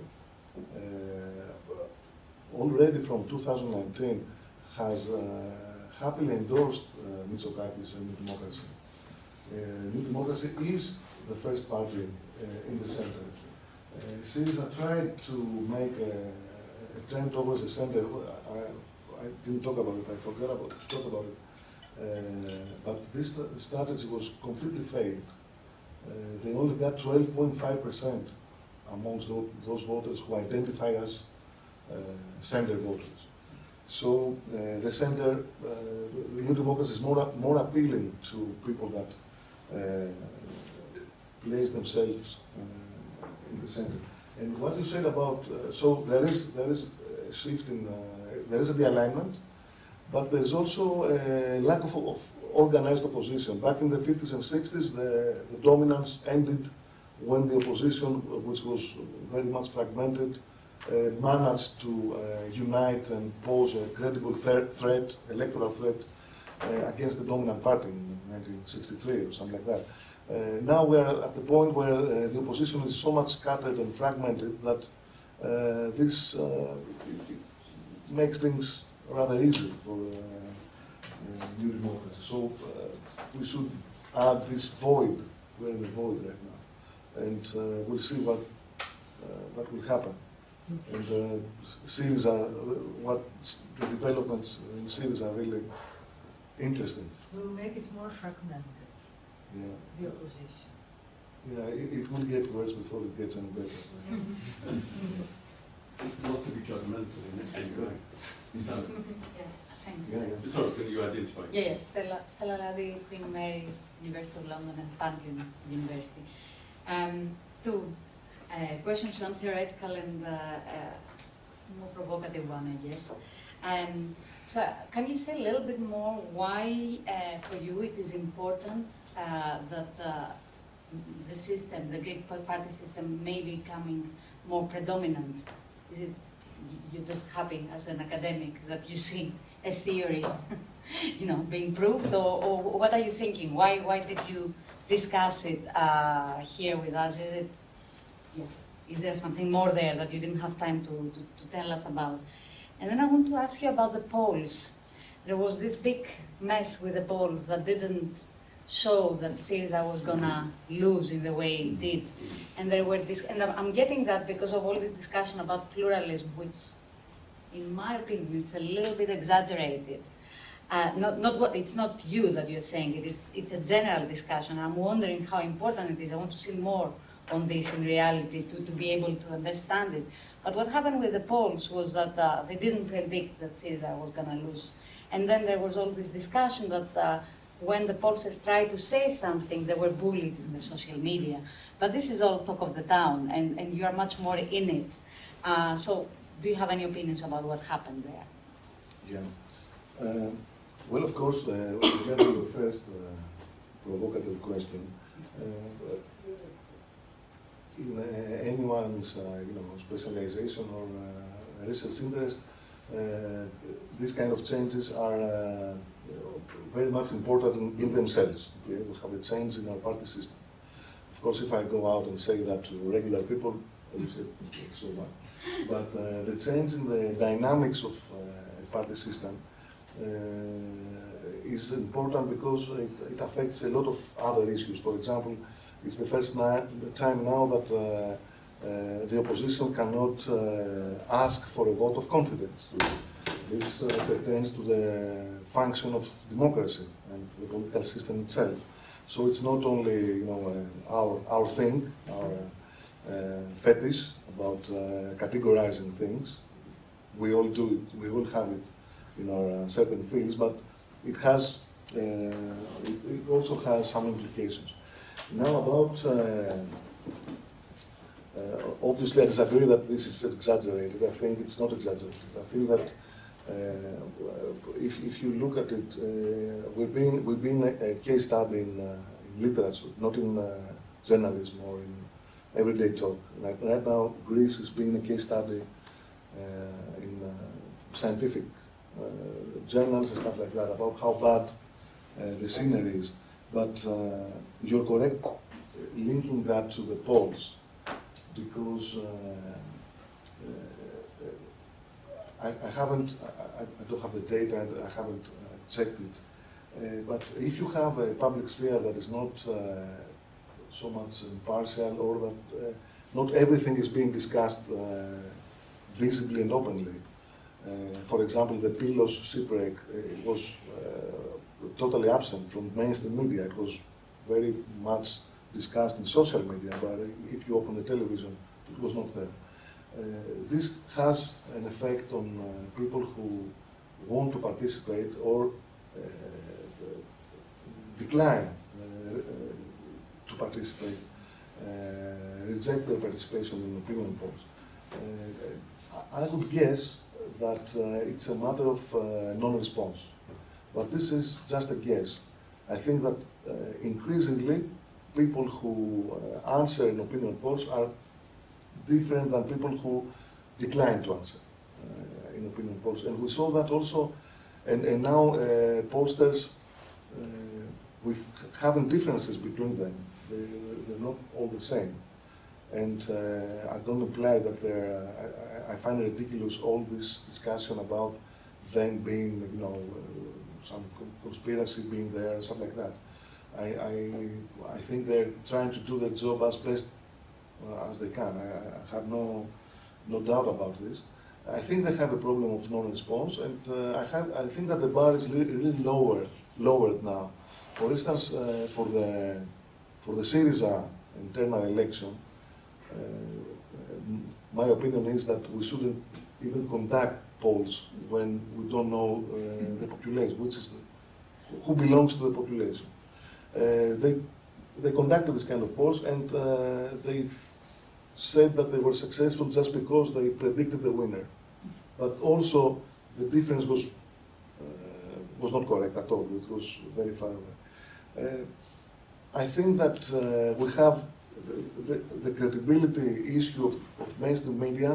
already from 2019 has happily endorsed Mitsotakis and New Democracy. New Democracy is the first party in the center. Syriza tried to make a turn towards the center. I didn't talk about it, I forgot to talk about it. But this strategy was completely failed. They only got 12.5% amongst those voters who identify as center voters. So the center, New Democracy is more appealing to people that place themselves in the center. And what you said about, so there is a shift in, there is a realignment, but there is also a lack of organized opposition. Back in the 50s and 60s, the dominance ended when the opposition, which was very much fragmented, managed to unite and pose a credible threat, electoral threat, against the dominant party in 1963 or something like that. Now we are at the point where the opposition is so much scattered and fragmented that this makes things rather easy for New Democracy. So we should add this void. We're in a void right now, and we'll see what will happen. And Syriza, what the developments in Syriza are really interesting. We will make it more fragmented, Yeah. the opposition. Yeah, it will get worse before it gets any better. Not to be judgmental in any way. So, Yes, thanks. Yeah, yeah. sorry, can you identify? Yeah, Stella Ladi, Queen Mary, University of London, and Pantheon University. Two questions, one theoretical and more provocative one, I guess. So, can you say a little bit more why, for you, it is important that the system, the Greek party system, may be becoming more predominant? Is it you're just happy as an academic that you see a theory, you know, being proved, or what are you thinking? Why did you discuss it here with us? Is it, yeah, is there something more there that you didn't have time to tell us about? And then I want to ask you about the polls. There was this big mess with the polls that didn't show that Syriza was gonna lose in the way it did. And there were and I'm getting that because of all this discussion about pluralism, which, in my opinion, it's a little bit exaggerated. It's not you that you're saying it, it's a general discussion. I'm wondering how important it is. I want to see more on this in reality to be able to understand it. But what happened with the polls was that they didn't predict that Syriza was gonna lose. And then there was all this discussion that when the pollsters tried to say something, they were bullied in the social media. But this is all talk of the town, and you are much more in it. So do you have any opinions about what happened there? Yeah. Well, of course, regarding the first provocative question, in anyone's specialization or research interest, these kind of changes are very much important in themselves. Okay? We have a change in our party system. Of course, if I go out and say that to regular people, they will say, okay, so what? But the change in the dynamics of a party system is important because it affects a lot of other issues. For example, it's the first time now that the opposition cannot ask for a vote of confidence. This pertains to the function of democracy and the political system itself. So it's not only our thing, our fetish about categorizing things. We all do it. We all have it in our certain fields, but it has it also has some implications. Now about obviously I disagree that this is exaggerated. I think it's not exaggerated. I think that if you look at it, we've been a case study in literature, not in journalism or in everyday talk. Right now, Greece is being a case study in scientific journals and stuff like that about how bad the scenery is. But you're correct linking that to the polls, because I don't have the data and I haven't checked it, But if you have a public sphere that is not so much impartial, or that not everything is being discussed visibly and openly. For example, the Pylos shipwreck was totally absent from mainstream media. It was very much discussed in social media, but if you open the television, it was not there. This has an effect on people who want to participate or decline to participate, reject their participation in opinion polls. I would guess that it's a matter of non-response, but this is just a guess. I think that increasingly people who answer in opinion polls are different than people who decline to answer in opinion polls. And we saw that also, and now pollsters with having differences between them, they're not all the same. And I don't imply that I find it ridiculous all this discussion about them being, some conspiracy being there and stuff like that. I think they're trying to do their job as best as they can. I have no doubt about this. I think they have a problem of non-response, and I think that the bar is really lowered now. For instance, for the Syriza internal election, my opinion is that we shouldn't even conduct polls when we don't know the population, who belongs to the population. They conducted this kind of polls, and they said that they were successful just because they predicted the winner. But also, the difference was not correct at all. It was very far away. I think that we have the credibility issue of mainstream media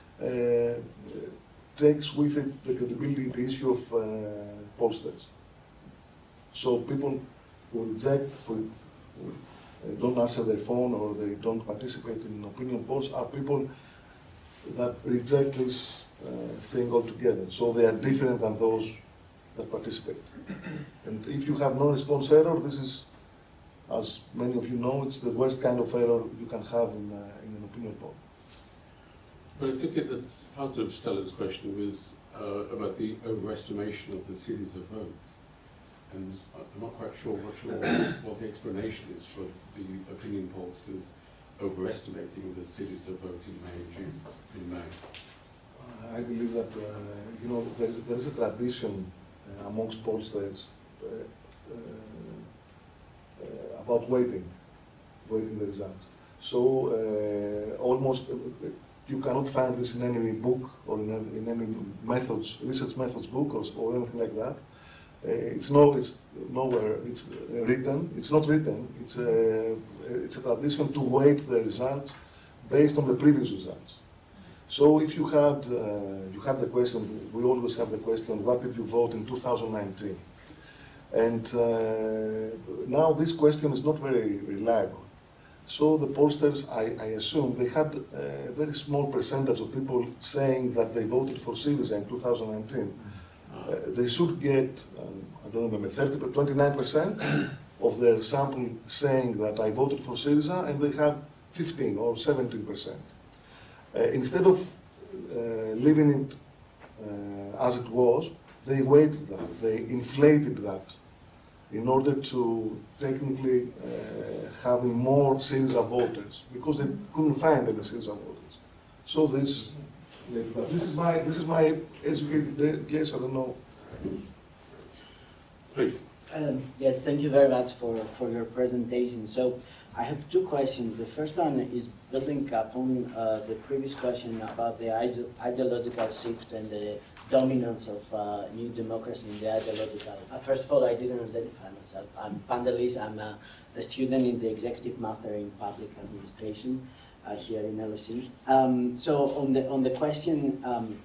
takes with it the credibility issue of pollsters. So people who reject, who don't answer their phone, or they don't participate in opinion polls are people that reject this thing altogether. So they are different than those that participate. And if you have no response error, this is, as many of you know, it's the worst kind of error you can have in an opinion poll. But I took it that part of Stella's question was about the overestimation of the series of votes. And I'm not quite sure what the explanation is for the opinion pollsters overestimating the series of votes in May and June, in May. I believe that there is a tradition amongst pollsters about waiting the results. So almost you cannot find this in any book or in any research methods book or anything like that. It's nowhere. It's written. It's not written. It's a tradition to weight the results based on the previous results. So if you had the question, we always have the question, what did you vote in 2019? And now this question is not very reliable. So the pollsters, I assume, they had a very small percentage of people saying that they voted for Syriza in 2019. They should get, I don't remember, 29% of their sample saying that I voted for Syriza, and they had 15 or 17%. Instead of leaving it as it was, they weighted that, they inflated that in order to technically having more Syriza voters, because they couldn't find any Syriza voters. So this is my educated guess. I don't know. Please. Yes, thank you very much for your presentation. So I have two questions. The first one is building upon the previous question about the ideological shift and the dominance of New Democracy in the ideological. First of all, I didn't identify myself. I'm Pandelis. I'm a student in the Executive Master in Public Administration here in LSE. So on the question,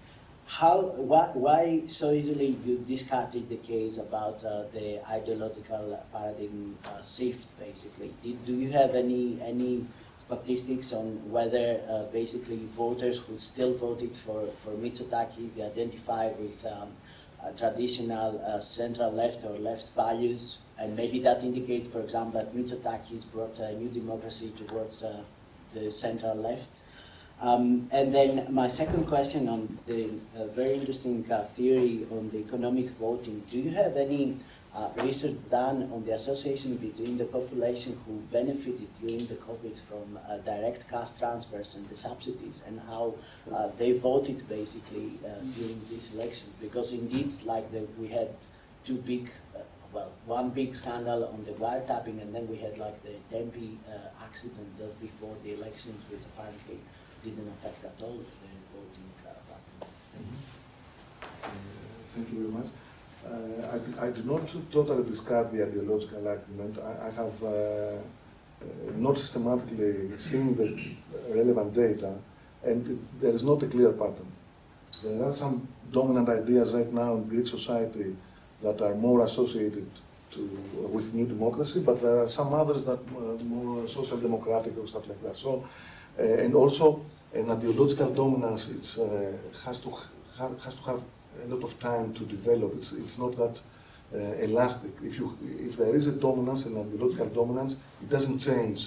why so easily you discarded the case about the ideological paradigm shift, basically? Do you have any statistics on whether basically voters who still voted for Mitsotakis, they identify with traditional central left or left values, and maybe that indicates, for example, that Mitsotakis brought a new democracy towards the central left. And then my second question on the very interesting theory on the economic voting. Do you have any research done on the association between the population who benefited during the COVID from direct cash transfers and the subsidies, and how they voted basically during this election? Because indeed, like we had two big, one big scandal on the wiretapping, and then we had like the Tempe accident just before the elections, which apparently didn't affect at all the voting pattern. Thank you very much. I do not totally discard the ideological argument. I have not systematically seen the relevant data, and there is not a clear pattern. There are some dominant ideas right now in Greek society that are more associated with new democracy, but there are some others that are more social democratic or stuff like that. So, and also an ideological dominance has to have a lot of time to develop. It's not that elastic. If there is a dominance, an ideological dominance, it doesn't change.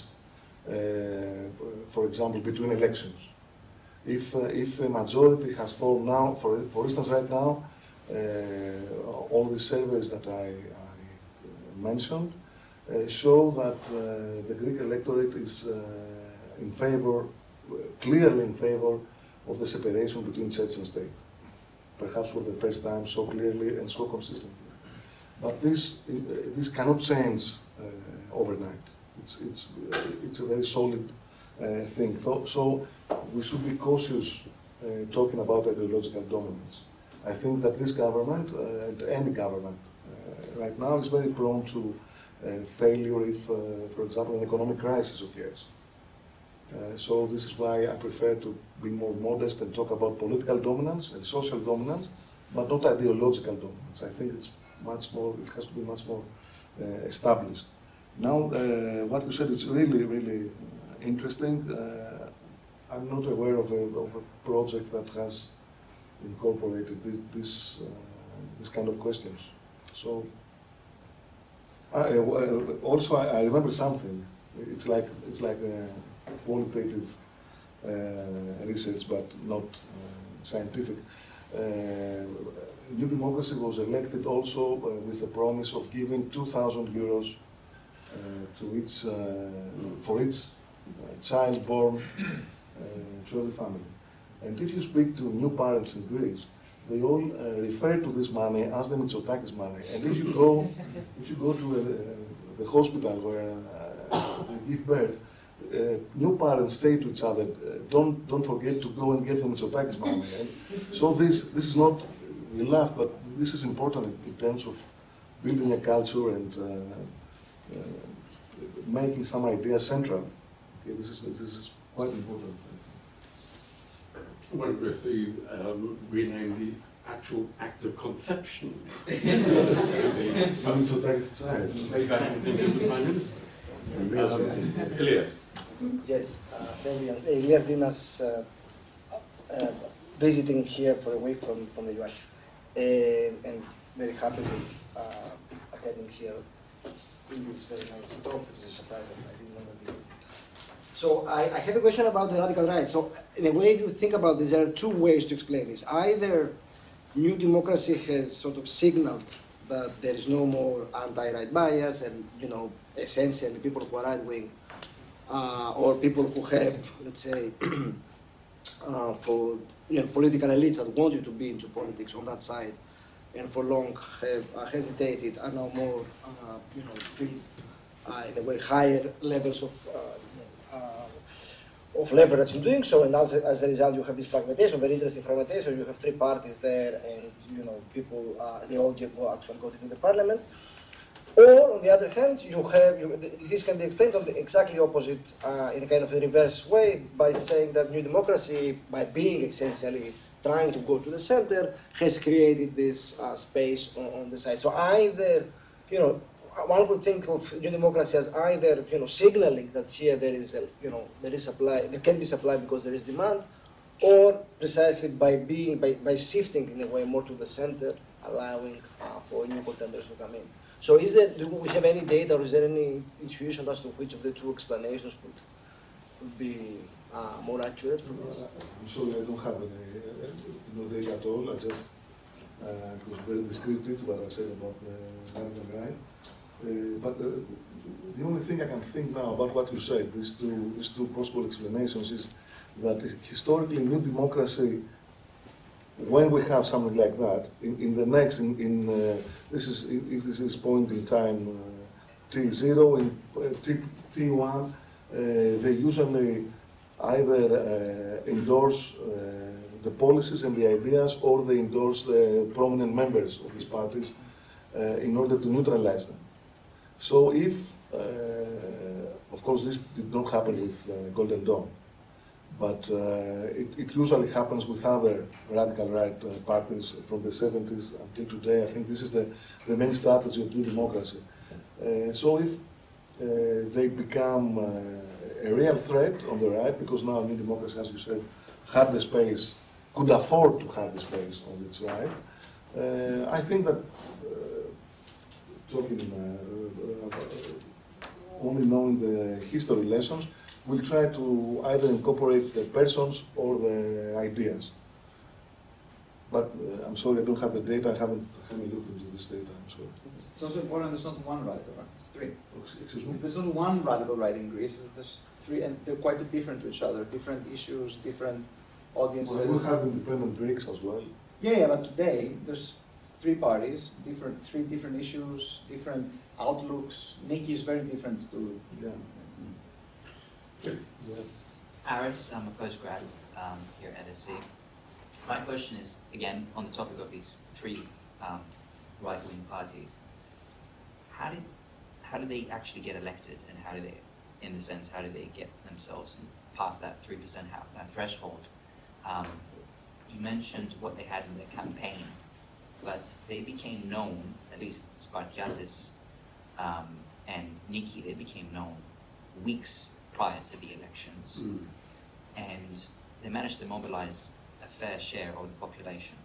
For example, between elections, if a majority has formed now, for instance, right now, all the surveys that I mentioned show that the Greek electorate is in favor, clearly in favor of the separation between church and state. Perhaps for the first time so clearly and so consistently. But this cannot change overnight. It's a very solid thing. So we should be cautious talking about ideological dominance. I think that this government, and any government right now, is very prone to failure if, for example, an economic crisis occurs. So this is why I prefer to be more modest and talk about political dominance and social dominance, but not ideological dominance. I think it's much more, it has to be much more established. Now, what you said is really, really interesting. I'm not aware of a project that has incorporated this kind of questions. So, also I remember something. It's like qualitative research, but not scientific. New Democracy was elected also with the promise of giving 2,000 euros to each for each child born to every family. And if you speak to new parents in Greece, they all refer to this money as the Mitsotakis money. And if you go to the hospital where they give birth, new parents say to each other, don't forget to go and get the Mitsotakis money. And so this is not, we laugh, but this is important in terms of building a culture and making some ideas central. Okay, this is quite important. I wonder if they rename the actual act of conception. Mitsotakis child. Maybe I can think of the Prime Minister. Elias. Yes, maybe Elias Dinas visiting here for a week from the US, and very happily attending here in this very nice talk, which is a surprise. I didn't know that it is. So I have a question about the radical right. So in a way, if you think about this, there are two ways to explain this. Either New Democracy has sort of signaled that there is no more anti-right bias, and essentially people who are right-wing or people who have, let's say, for political elites that want you to be into politics on that side, and for long have hesitated, are now more, feel in a way higher levels of leverage in doing so, and as a result, you have this fragmentation, very interesting fragmentation. You have three parties there, and people they all actually go to the parliament. Or on the other hand, this can be explained on the exactly opposite, in a kind of a reverse way, by saying that New Democracy, by being essentially trying to go to the center, has created this space on the side. So either, one would think of New Democracy as either, signaling that here there is supply, there can be supply because there is demand, or precisely by shifting in a way more to the center, allowing for new contenders to come in. So do we have any data or is there any intuition as to which of the two explanations would be more accurate for this? I'm sorry, I don't have no data at all. I just, it was very descriptive what I said about the radical right. But the only thing I can think now about what you said, these two possible explanations, is that historically in New Democracy, when we have something like that, in the next, this is, if this is point in time T0, in T1, they usually either endorse the policies and the ideas, or they endorse the prominent members of these parties in order to neutralize them. So if, of course this did not happen with Golden Dawn, but it usually happens with other radical right parties from the 70s until today. I think this is the main strategy of New Democracy. So if they become a real threat on the right, because now New Democracy, as you said, had the space, could afford to have the space on its right, I think that talking only knowing the history lessons, we'll try to either incorporate the persons or the ideas. But I'm sorry, I don't have the data. I haven't looked into this data. I'm sorry. It's also important there's not one radical right, it's three. Excuse me? If there's not one radical right in Greece, there's three, and they're quite different to each other, different issues, different audiences. Well, we have independent Greeks as well. Yeah, but today there's three parties, three different issues, different outlooks. Nikki is very different to. Yeah. Please. Yeah. Aris, I'm a postgrad here at SC. My question is, again, on the topic of these three right-wing parties. How do they actually get elected, and how do they, in the sense, how do they get themselves past that 3% threshold? You mentioned what they had in their campaign, but they became known, at least Spartiatis and Niki, they became known weeks prior to the elections, and they managed to mobilize a fair share of the population.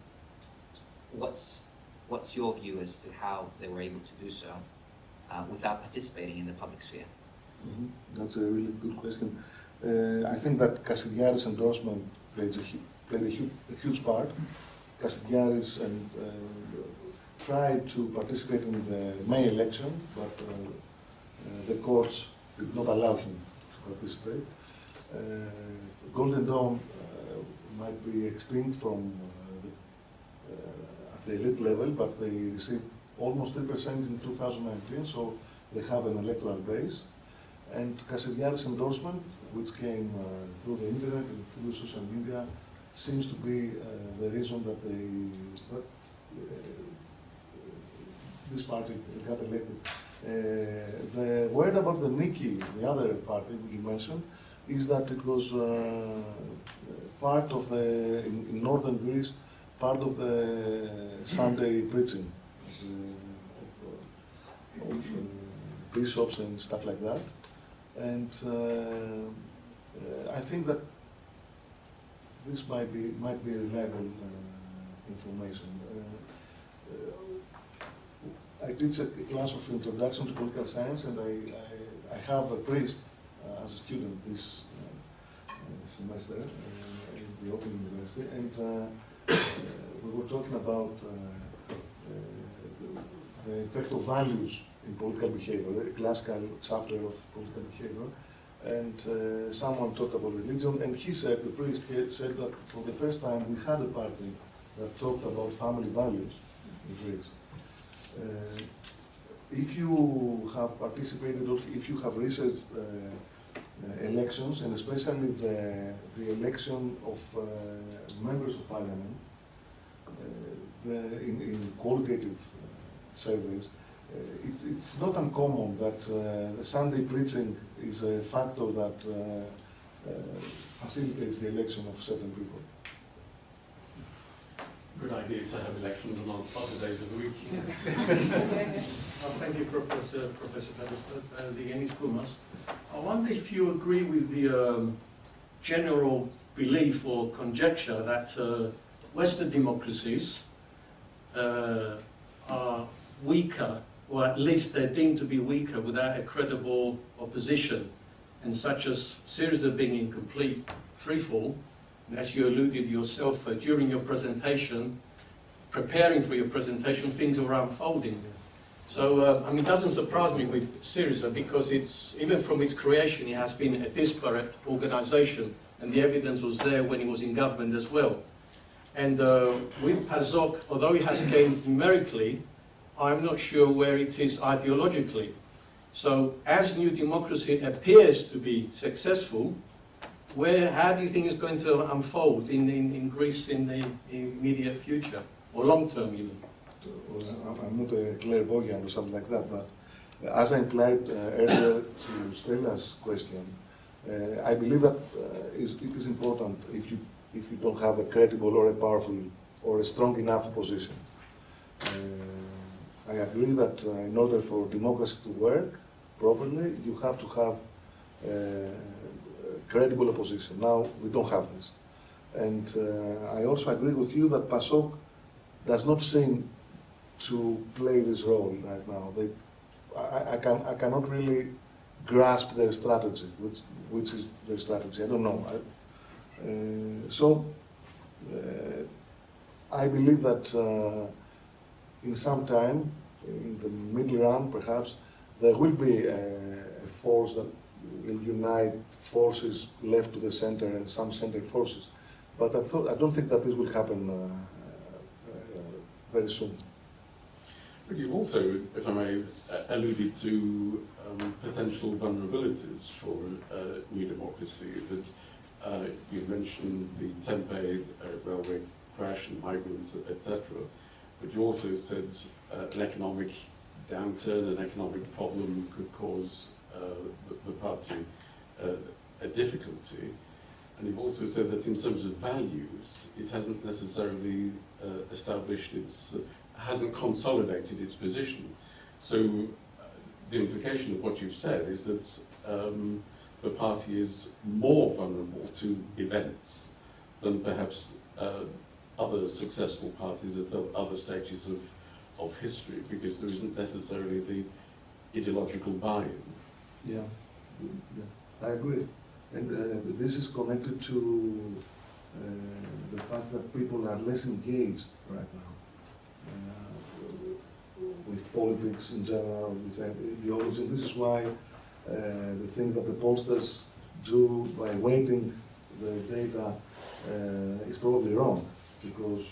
What's your view as to how they were able to do so without participating in the public sphere? Mm-hmm. That's a really good question. I think that Kassidiaris' endorsement played a huge part. Kassidiaris tried to participate in the May election, but the courts did not allow him to participate. Golden Dawn might be extinct from at the elite level, but they received almost 3% in 2019, so they have an electoral base. And Kassidiaris' endorsement, which came through the internet and through social media, seems to be the reason that this party got elected. The word about the Niki, the other party you mentioned, is that it was part of the, in northern Greece, part of the Sunday preaching of bishops and stuff like that. And I think that this might be reliable information. I teach a class of introduction to political science, and I have a priest as a student this semester in the Open University, and we were talking about the effect of values in political behavior, the classical chapter of political behavior. And someone talked about religion, and he said, the priest said that for the first time we had a party that talked about family values in Greece. If you have participated, or if you have researched elections, and especially the election of members of parliament, in qualitative surveys, it's not uncommon that the Sunday preaching is a factor that facilitates the election of certain people. Good idea to have elections on other days of the week. Thank you, Professor Featherstone. Digenis Koumas. I wonder if you agree with the general belief or conjecture that Western democracies are weaker, or at least they're deemed to be weaker without a credible opposition, and such as Syriza being in complete freefall, and as you alluded yourself during your presentation, preparing for your presentation, things are unfolding. So, I mean, it doesn't surprise me with Syriza because it's, even from its creation, it has been a disparate organization, and the evidence was there when it was in government as well. And with PASOK, although it has gained numerically, I'm not sure where it is ideologically. So, as New Democracy appears to be successful, how do you think it's going to unfold in Greece in the immediate future, or long term even? Well, I'm not a clairvoyant or something like that, but as I implied earlier to Stella's question, I believe that it is important if you don't have a credible or a powerful or a strong enough opposition. I agree that in order for democracy to work properly, you have to have credible opposition. Now, we don't have this. And I also agree with you that PASOK does not seem to play this role right now. I cannot really grasp their strategy, which is their strategy. I don't know. I believe that in some time, in the middle run perhaps, there will be a force that will unite forces left to the center and some center forces. But I don't think that this will happen very soon. But you've also, if I may, alluded to potential vulnerabilities for New Democracy. That you mentioned the Tempe railway crash and migrants, etc. But you also said an economic downturn, an economic problem could cause the party a difficulty. And you've also said that in terms of values, it hasn't necessarily established hasn't consolidated its position. So the implication of what you've said is that the party is more vulnerable to events than perhaps other successful parties at other stages of history, because there isn't necessarily the ideological buy-in. Yeah, I agree. And this is connected to the fact that people are less engaged right now with politics in general, with ideology. This is why the thing that the pollsters do by weighting the data is probably wrong, because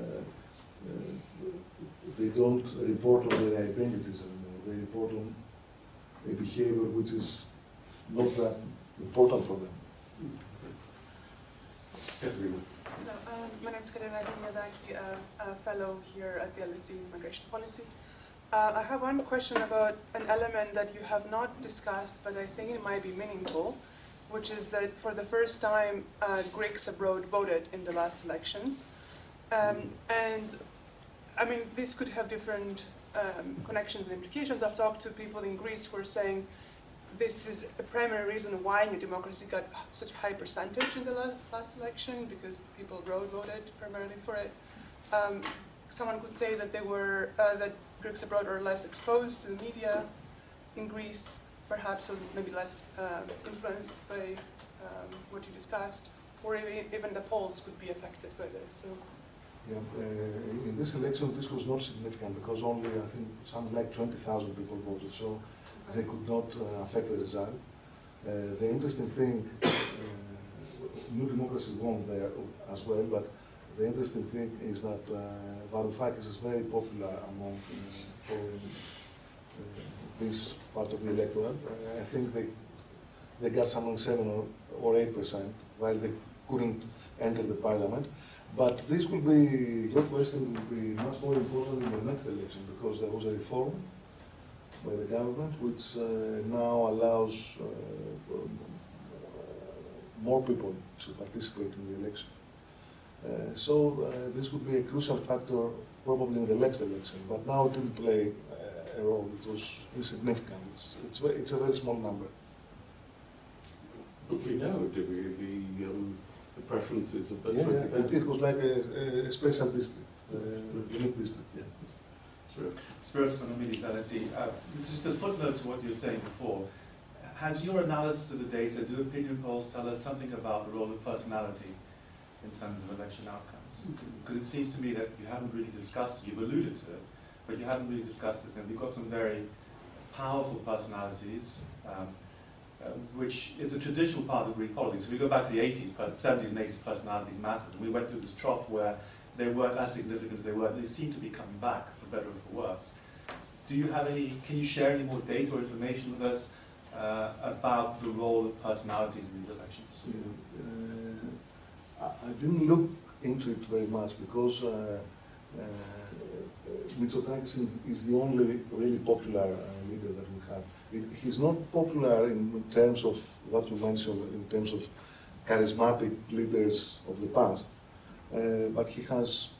they don't report on their identities anymore. They report on a behavior which is not that important for them. Katerina. Hello, my name is Katerina Dimiadaki, a fellow here at the LSE Immigration Policy. I have one question about an element that you have not discussed, but I think it might be meaningful, which is that for the first time, Greeks abroad voted in the last elections. And I mean, this could have different connections and implications. I've talked to people in Greece who are saying this is a primary reason why New Democracy got such a high percentage in the last election, because people abroad voted primarily for it. Someone could say that that Greeks abroad are less exposed to the media in Greece, perhaps, so maybe less influenced by what you discussed, or even the polls could be affected by this. So. Yeah, in this election, this was not significant because only, I think, something like 20,000 people voted, so they could not affect the result. The interesting thing, New Democracy won there as well, but the interesting thing is that Varoufakis is very popular among for this part of the electorate. I think they got something 7 or 8%, while they couldn't enter the parliament. But this will be, your question will be much more important in the next election, because there was a reform by the government which now allows more people to participate in the election. So this would be a crucial factor probably in the next election, but now it didn't play a role. It was insignificant. It's a very small number. But we know, do we, the preferences of the Yeah, 20,000? it was like a special district. unique district. Yeah. Sure. Spiros Economides, LSE. This is just a footnote to what you were saying before. Has your analysis of the data, do opinion polls tell us something about the role of personality in terms of election outcomes? Because it seems to me that you haven't really discussed it, you've alluded to it, but you haven't really discussed it, and we've got some very powerful personalities, which is a traditional part of Greek politics. If we go back to the 80s, 70s and 80s, personalities mattered. We went through this trough where they weren't as significant as they were, and they seem to be coming back, for better or for worse. Do you have any, can you share any more data or information with us about the role of personalities in these elections? I didn't look into it very much because Mitsotakis is the only really popular leader that we have. He's not popular in terms of what you mentioned, in terms of charismatic leaders of the past, but he has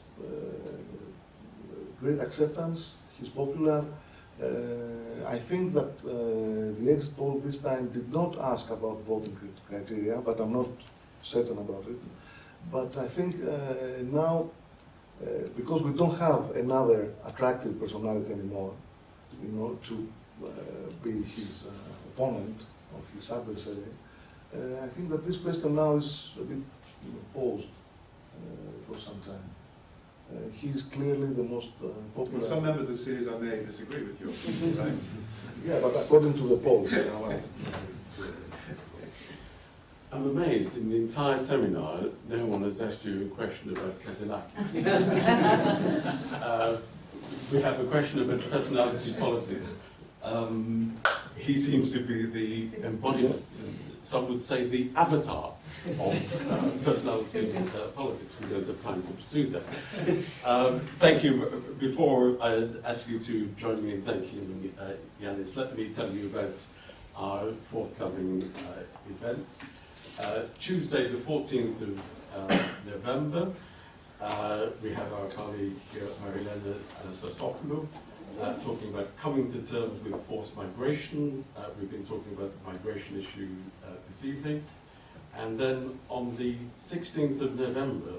great acceptance, he's popular. I think that the exit poll this time did not ask about voting criteria, but I'm not certain about it. But I think now, because we don't have another attractive personality anymore, to be his opponent or his adversary, I think that this question now is a bit paused for some time. He's clearly the most popular. Well, some members of Syriza may disagree with you, right? Yeah, but according to the polls. I'm amazed, in the entire seminar, no one has asked you a question about Kazanakis. We have a question about personality politics. He seems to be the embodiment, some would say the avatar of personality politics. We don't have time to pursue that. Thank you. Before I ask you to join me in thanking Yanis, let me tell you about our forthcoming events. Tuesday, the 14th of November, we have our colleague Marilena Anastasopoulou talking about coming to terms with forced migration. We've been talking about the migration issue this evening. And then on the 16th of November,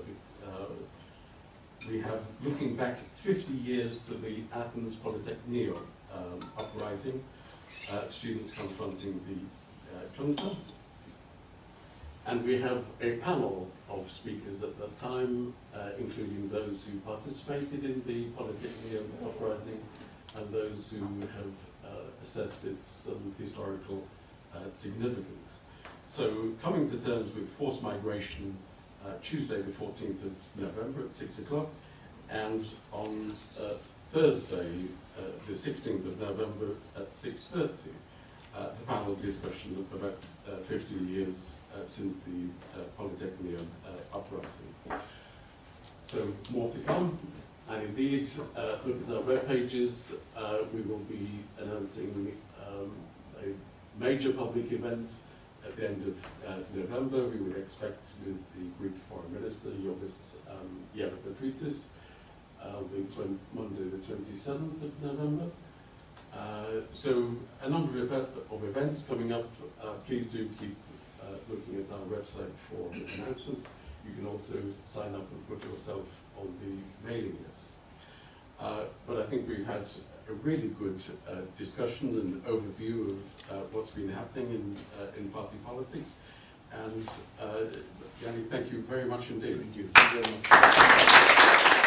we have looking back 50 years to the Athens Polytechnion uprising, students confronting the junta. And we have a panel of speakers at that time, including those who participated in the Polytechnion uprising and those who have assessed its historical significance. So coming to terms with forced migration, Tuesday the 14th of November at 6 o'clock, and on Thursday the 16th of November at 6:30, the panel discussion about 50 years since the Polytechnion uprising. So more to come, and indeed, look at our web pages. We will be announcing a major public event at the end of November. We would expect with the Greek Foreign Minister, Yorgos Yeripatritis, Monday the 27th of November. So a number of events coming up. Please do keep looking at our website for announcements. You can also sign up and put yourself on the mailing list. But I think we've had a really good discussion and overview of what's been happening in party politics. And Yanni, thank you very much indeed. Thank you very much.